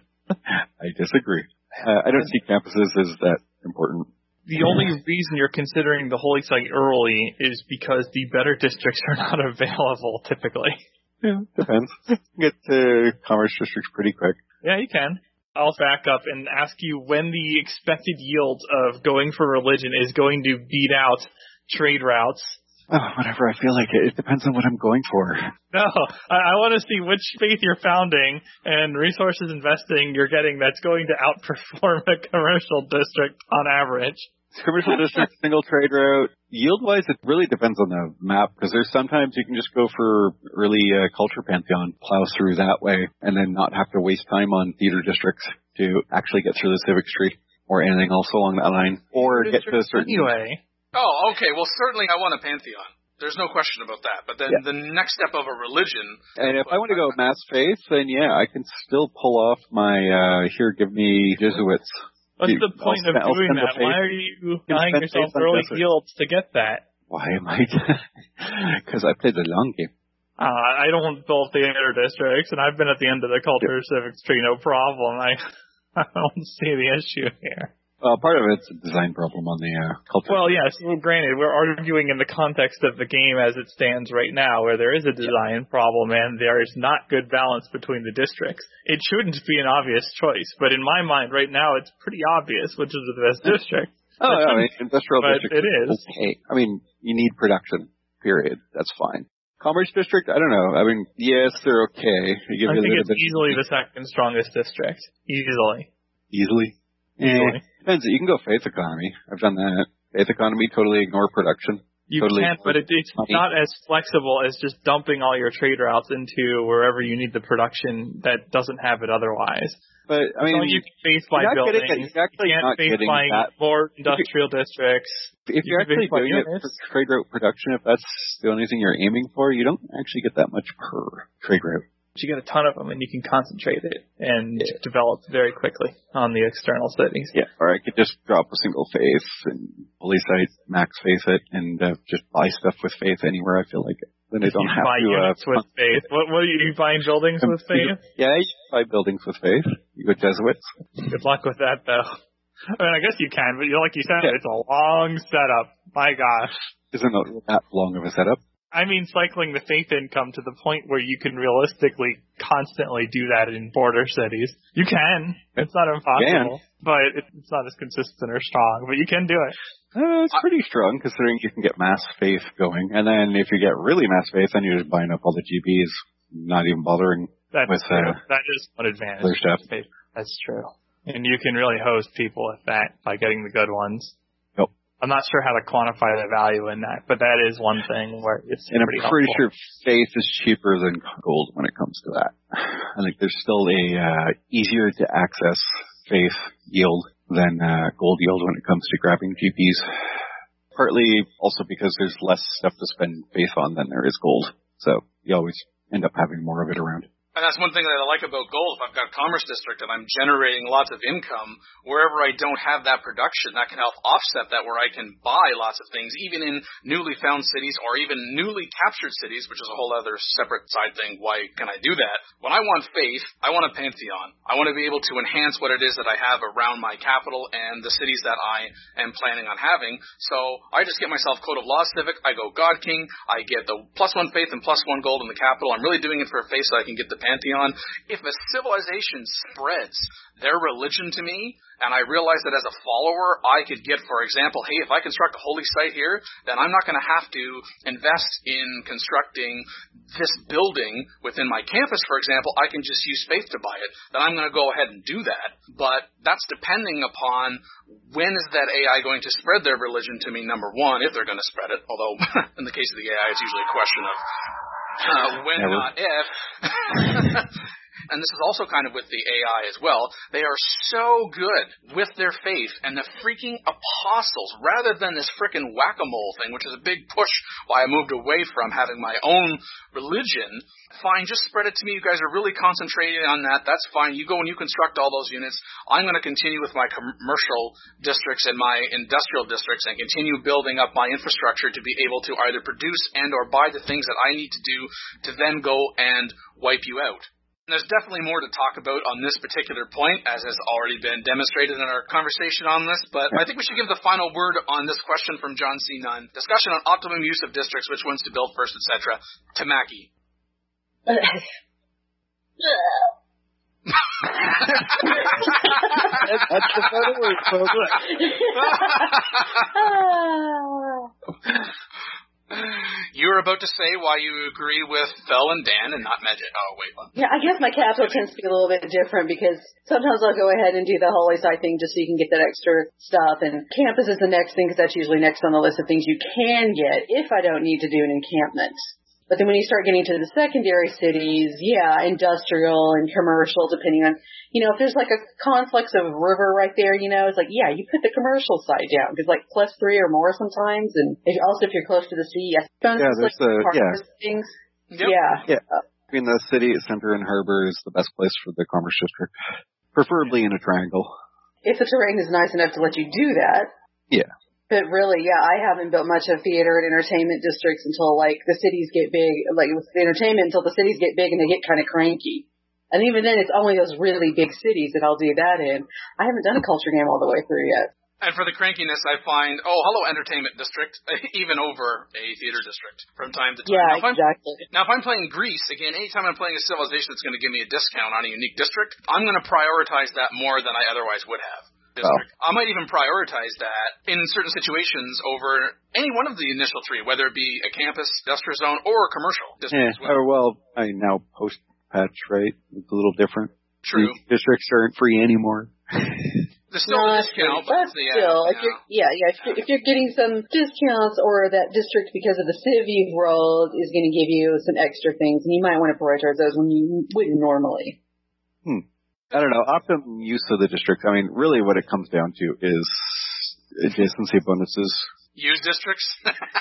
I disagree. Uh, I don't see campuses as that important. The only reason you're considering the holy site early is because the better districts are not available typically. Yeah, depends. You can get to commerce districts pretty quick. Yeah, you can. I'll back up and ask you when the expected yield of going for religion is going to beat out trade routes. Oh, whatever. I feel like it. It depends on what I'm going for. No, I, I want to see which faith you're founding and resources investing you're getting that's going to outperform a commercial district on average. Commercial district, single trade route. Yield-wise, it really depends on the map, because there's sometimes you can just go for early uh, culture pantheon, plow through that way, and then not have to waste time on theater districts to actually get through the civic tree or anything else along that line, or get to a certain... Anyway. Oh, okay. Well, certainly I want a pantheon. There's no question about that. But then yeah. the next step of a religion... And if I want to go mass faith, then yeah, I can still pull off my, uh, here, give me Jesuits. What's the point I'll, of I'll doing that? Why are you buying yourself early yields to get that? Why am I? Because I played the long game. Uh, I don't build theater districts, and I've been at the end of the culture yeah. civics tree, no problem. I, I don't see the issue here. Well, part of it's a design problem on the uh, culture. Well, yes, well, granted, we're arguing in the context of the game as it stands right now, where there is a design yeah. problem and there is not good balance between the districts. It shouldn't be an obvious choice, but in my mind right now, it's pretty obvious which is the best district. Oh, yeah, I mean, industrial but district it is. Okay. I mean, you need production, period. That's fine. Commerce district, I don't know. I mean, yes, they're okay. They give I you think a it's bit easily the second strongest district. Easily. Easily? Easily. Eh, depends. You can go faith economy. I've done that. Faith economy, totally ignore production. You totally can't, but it, it's money. Not as flexible as just dumping all your trade routes into wherever you need the production that doesn't have it otherwise. But, I mean, you can faith by building. It, you're actually you can't not faith getting by that. more industrial districts. If you're you actually doing it for trade route production, if that's the only thing you're aiming for, you don't actually get that much per trade route. But you get a ton of them, and you can concentrate it and yeah. develop very quickly on the external cities. Yeah, or I could just drop a single faith and holy site, max faith it, and uh, just buy stuff with faith anywhere I feel like it. Then I don't you have buy to. units uh, with faith. What, what are you, you buying buildings with faith? Yeah, you buy buildings with faith. You go Jesuits. Good luck with that, though. I mean, I guess you can, but you know, like you said, yeah. it's a long setup. My gosh. Isn't it that long of a setup? I mean, cycling the faith income to the point where you can realistically constantly do that in border cities. You can. It's not impossible, can. but it's not as consistent or strong, but you can do it. Uh, it's pretty strong considering you can get mass faith going. And then if you get really mass faith, then you're just buying up all the G Bs, not even bothering That's with true. Uh, that is one advantage. Other stuff. That's true. And you can really host people with that by getting the good ones. Yep. I'm not sure how to quantify the value in that, but that is one thing where it's and pretty I'm pretty helpful. sure faith is cheaper than gold when it comes to that. I think there's still a uh, easier to access faith yield than uh, gold yield when it comes to grabbing G Ps. Partly also because there's less stuff to spend faith on than there is gold. So you always end up having more of it around. And that's one thing that I like about gold. If I've got a commerce district and I'm generating lots of income, wherever I don't have that production, that can help offset that where I can buy lots of things, even in newly found cities or even newly captured cities, which is a whole other separate side thing. Why can I do that? When I want faith, I want a pantheon. I want to be able to enhance what it is that I have around my capital and the cities that I am planning on having. So I just get myself Code of Law Civic. I go God King. I get the plus one faith and plus one gold in the capital. I'm really doing it for a faith so I can get the pantheon. If a civilization spreads their religion to me, and I realize that as a follower, I could get, for example, hey, if I construct a holy site here, then I'm not going to have to invest in constructing this building within my campus, for example. I can just use faith to buy it. Then I'm going to go ahead and do that. But that's depending upon when is that A I going to spread their religion to me, number one, if they're going to spread it. Although, in the case of the A I, it's usually a question of Uh, when, Never. not if. And this is also kind of with the A I as well. They are so good with their faith and the freaking apostles, rather than this frickin' whack-a-mole thing, which is a big push why I moved away from having my own religion. Fine, just spread it to me. You guys are really concentrating on that. That's fine. You go and you construct all those units. I'm going to continue with my commercial districts and my industrial districts and continue building up my infrastructure to be able to either produce and or buy the things that I need to do to then go and wipe you out. There's definitely more to talk about on this particular point, as has already been demonstrated in our conversation on this, but I think we should give the final word on this question from John C. Nunn. Discussion on optimum use of districts, which ones to build first, et cetera. To Mackie. That's the final word, folks. You were about to say why you agree with Phil and Dan and not Magic. Oh, wait. What? Yeah, I guess my capital tends to be a little bit different because sometimes I'll go ahead and do the holy site thing just so you can get that extra stuff. And campus is the next thing because that's usually next on the list of things you can get if I don't need to do an encampment. But then when you start getting to the secondary cities, yeah, industrial and commercial, depending on, you know, if there's like a conflux of river right there, you know, it's like, yeah, you put the commercial side down because like plus three or more sometimes. And if, also if you're close to the sea, I suppose yeah, there's like the, yeah. things. Yep. Yeah. Yeah. I mean, the city center and harbor is the best place for the commerce district, preferably in a triangle. If the terrain is nice enough to let you do that. Yeah. But really, yeah, I haven't built much of theater and entertainment districts until, like, the cities get big, like, with the entertainment until the cities get big and they get kind of cranky. And even then, it's only those really big cities that I'll do that in. I haven't done a culture game all the way through yet. And for the crankiness, I find, oh, hello, entertainment district, even over a theater district from time to time. Yeah, now, if exactly. I'm, now, if I'm playing Greece, again, anytime I'm playing a civilization that's going to give me a discount on a unique district, I'm going to prioritize that more than I otherwise would have. District. Oh. I might even prioritize that in certain situations over any one of the initial three, whether it be a campus, industrial zone, or a commercial district Yeah. as well. Oh, well, I mean, now post-patch, right? It's a little different. True. These districts aren't free anymore. There's still no, a discount, but yeah, still, yeah. if you're, yeah, yeah, if you're, if you're getting some discounts or that district because of the civ you've rolled is going to give you some extra things, and you might want to prioritize those when you wouldn't normally. Hmm. I don't know, optimum use of the district, I mean, really what it comes down to is adjacency bonuses. Use districts?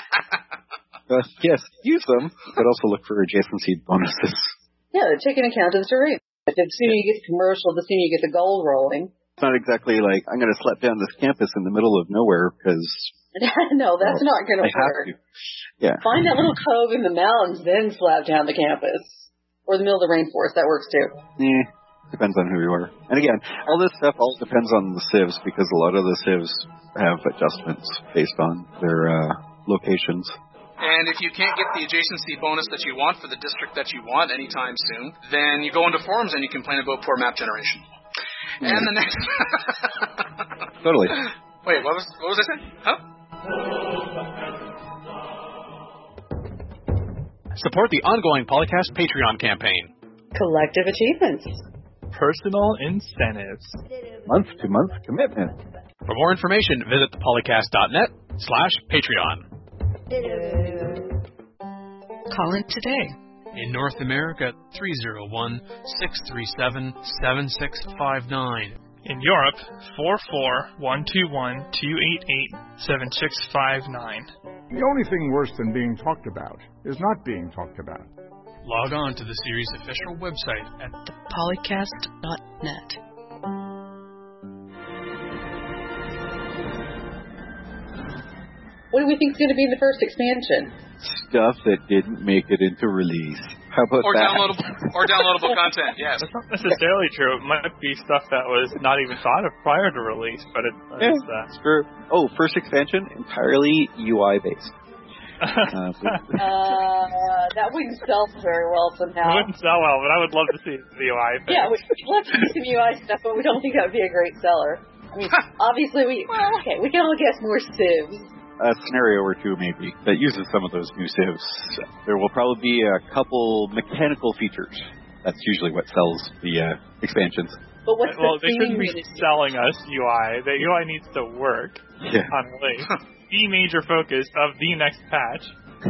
uh, yes, use them, but also look for adjacency bonuses. Yeah, take into account of the terrain. The sooner you get commercial, the sooner you get the gold rolling. It's not exactly like, I'm going to slap down this campus in the middle of nowhere, because... no, that's well, not going to work. Yeah. Find that little cove in the mountains, then slap down the campus. Or the middle of the rainforest, that works too. Yeah. Depends on who you are. And again, all this stuff all depends on the civs, because a lot of the civs have adjustments based on their uh, locations. And if you can't get the adjacency bonus that you want for the district that you want anytime soon, then you go into forums and you complain about poor map generation. Yeah. And the next... Totally. Wait, what was, what was I saying? Huh? Support the ongoing Polycast Patreon campaign. Collective achievements. Personal incentives. Month-to-month commitment. For more information, visit thepolycast.net slash Patreon. Call in today. In North America, three oh one, six three seven, seven six five nine. In Europe, four four, one two one, two eight eight, seven six five nine. The only thing worse than being talked about is not being talked about. Log on to the series' official website at the polycast dot net. What do we think is going to be in the first expansion? Stuff that didn't make it into release. How about or that? Downloadable, or downloadable content, yes. That's not necessarily true. It might be stuff that was not even thought of prior to release, but it, yeah, it's uh, that's true. Oh, first expansion, entirely U I based. uh, that wouldn't sell very well somehow. It wouldn't sell well, but I would love to see the U I thing. Yeah, we'd love to see some U I stuff, but we don't think that would be a great seller. I mean, obviously, we well, okay, we can all guess more civs. A scenario or two, maybe, that uses some of those new civs. There will probably be a couple mechanical features. That's usually what sells the uh, expansions. But what's well, the they shouldn't be selling us U I. The U I needs to work yeah. on release. The major focus of the next patch.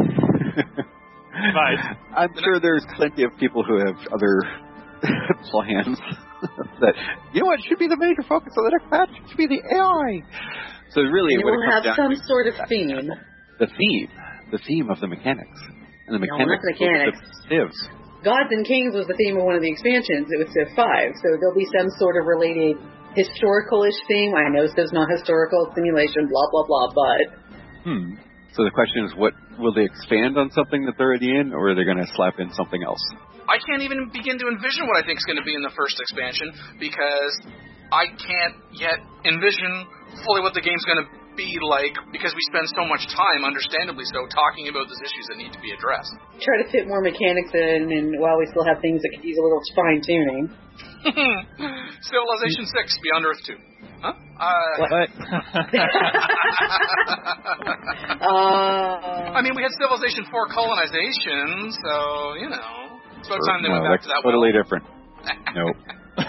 But I'm sure there's plenty of people who have other plans that, you know what, should be the major focus of the next patch? It should be the A I. So really, it will have some sort of theme. The theme, the theme of the mechanics, and the mechanics, no, not the mechanics. Of the civs. Gods and Kings was the theme of one of the expansions. It was Civ five, so there'll be some sort of related historical-ish theme. I know Civ's not historical, simulation, blah blah blah, but hmm. So the question is, what will they expand on something that's already in, or are they going to slap in something else? I can't even begin to envision what I think is going to be in the first expansion because I can't yet envision fully what the game's going to be like because we spend so much time, understandably so, talking about those issues that need to be addressed. Try to fit more mechanics in, and while we still have things that could use a little fine tuning. Civilization six, Beyond Earth two. Huh? Uh, what? uh, I mean, we had Civilization four colonization, so, you know, it's about time they no, went back that's to that totally well. different. Nope.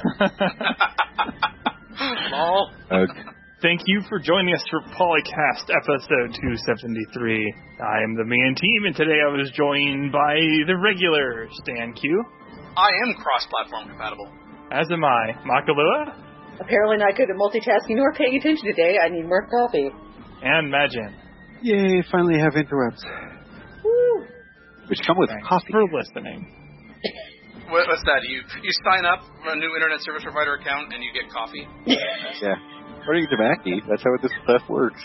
Lol. Okay. Thank you for joining us for Polycast episode two seventy-three. I am the main team, and today I was joined by the regular Stan Q. I am cross-platform compatible. As am I, Makalua. Apparently not good at multitasking or paying attention today. I need more coffee. And Majin. Yay, finally have interrupts. Woo. Which come with Thanks coffee. for listening. What, what's that? You you sign up for a new internet service provider account and you get coffee? Yeah. According to Mackie, that's how this stuff works.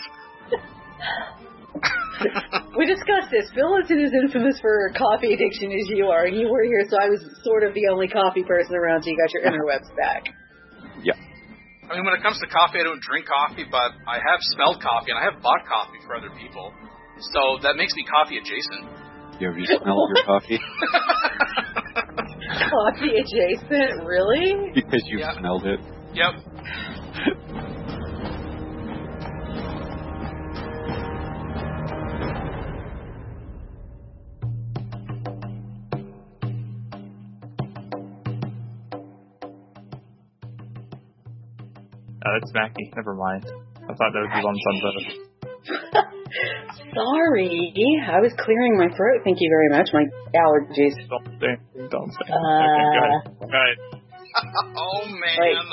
We discussed this. Phil isn't as infamous for coffee addiction as you are, and you were here, so I was sort of the only coffee person around, so you got your interwebs back. Yeah. I mean, when it comes to coffee, I don't drink coffee, but I have smelled coffee, and I have bought coffee for other people. So that makes me coffee adjacent. You have you smelled your coffee? Coffee adjacent? Really? Because you've Yeah. smelled it. Yep. Oh, that's Mackie. Never mind. I thought that would be one fun vote. Sorry. I was clearing my throat. Thank you very much. My allergies. Don't say. Don't say. Uh, okay, go ahead. Go ahead. Oh, man. Right.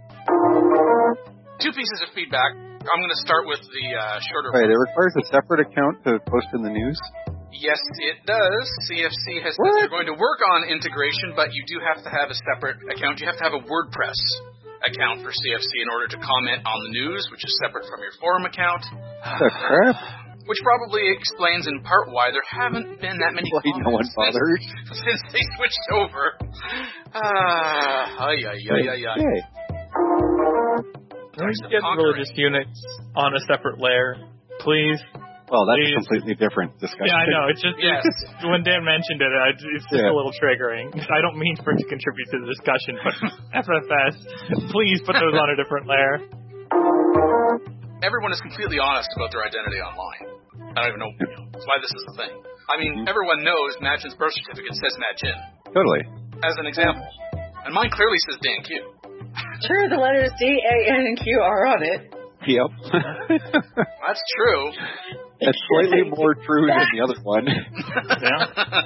Two pieces of feedback. I'm going to start with the uh, shorter Right, one. it requires a separate account to post in the news. Yes, it does. C F C has said they're going to work on integration, but you do have to have a separate account. You have to have a WordPress account for C F C in order to comment on the news, which is separate from your forum account. The crap? Which probably explains in part why there haven't been that many Why no one comments bothered? since, since they switched over. Ah, ay, ay, ay, ay, ay. Okay. Can we Start get conquering. religious units on a separate layer, please? Well, that's Please. a completely different discussion. Yeah, I know. It's just Yes. it's just- when Dan mentioned it, I, it's just Yeah. a little triggering. I don't mean for it to contribute to the discussion, but F F S, please put those on a different layer. Everyone is completely honest about their identity online. I don't even know why this is a thing. I mean, everyone knows Majin's birth certificate says Majin, Totally. as an example. And mine clearly says Dan Q. Sure, the letters D, A, N, and Q are on it. Yep. That's true. That's slightly more true than the other one. Yeah.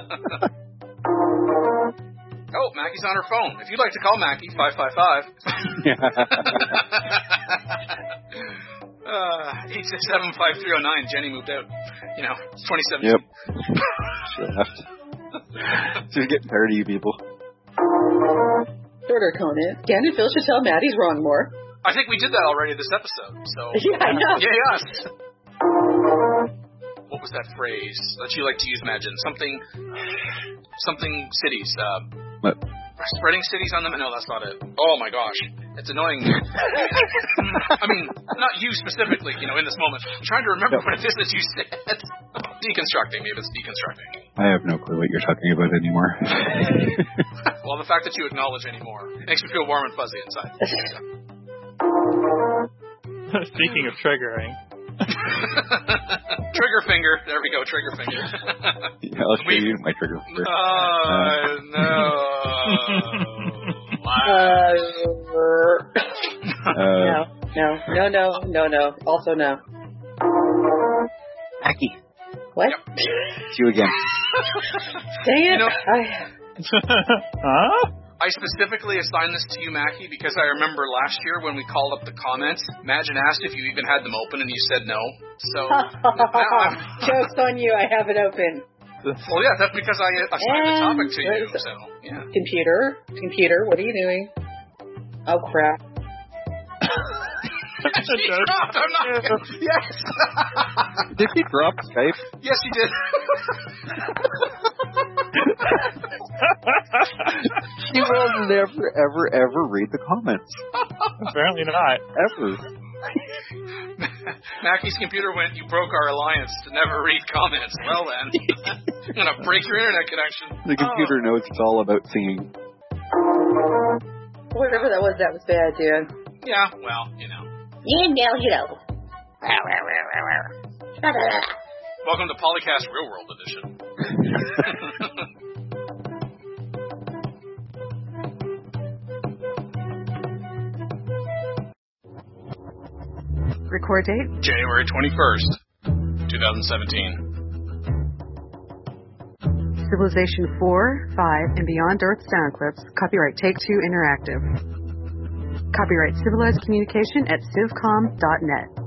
Oh, Mackie's on her phone. If you'd like to call Mackie, five five five. Uh, eight six seven five three zero nine. Jenny moved out. You know, it's twenty seventeen. Yep. She left. She's getting tired of you people. Shorter comment. Dan and Phil should tell Matt he's wrong more. I think we did that already this episode. So Yeah, I know. yeah, yes. What was that phrase that you like to use, Imagine? Something, something cities. Uh, What? spreading cities on them? No, that's not it. Oh my gosh. It's annoying. I mean, not you specifically, you know, in this moment. I'm trying to remember Yep. what it is that you said. Deconstructing. Maybe it's deconstructing. I have no clue what you're talking about anymore. Well, the fact that you acknowledge anymore makes me feel warm and fuzzy inside. Speaking of triggering. Trigger finger. There we go, trigger finger. Yeah, I'll show you my trigger finger. Oh, no. Uh, Uh, no, no, no, no, no, no. Also no. Aki, What? it's you again. Dang it! You know- I, Huh? I specifically assigned this to you, Mackie, because I remember last year when we called up the comments, Imagine asked if you even had them open, and you said no. So, now I'm- joke's on you. I have it open. well, yeah, that's because I assigned the topic to you. And- So, yeah. Computer, computer. What are you doing? Oh crap! She dropped. I'm not. Yes. Did he drop Skype? Yes, you did. She will never, ever, ever read the comments. Apparently not. Ever. Mackey's computer went, you broke our alliance to never read comments. Well then, I'm going to break your internet connection. The computer oh. knows it's all about singing. Whatever that was, that was bad, dude. Yeah, well, you know. You know, you know. Welcome to Polycast Real World Edition. Record date? January twenty-first, twenty seventeen. Civilization four, five, and Beyond Earth sound clips. Copyright Take-Two Interactive. Copyright Civilized Communication at civcom dot net.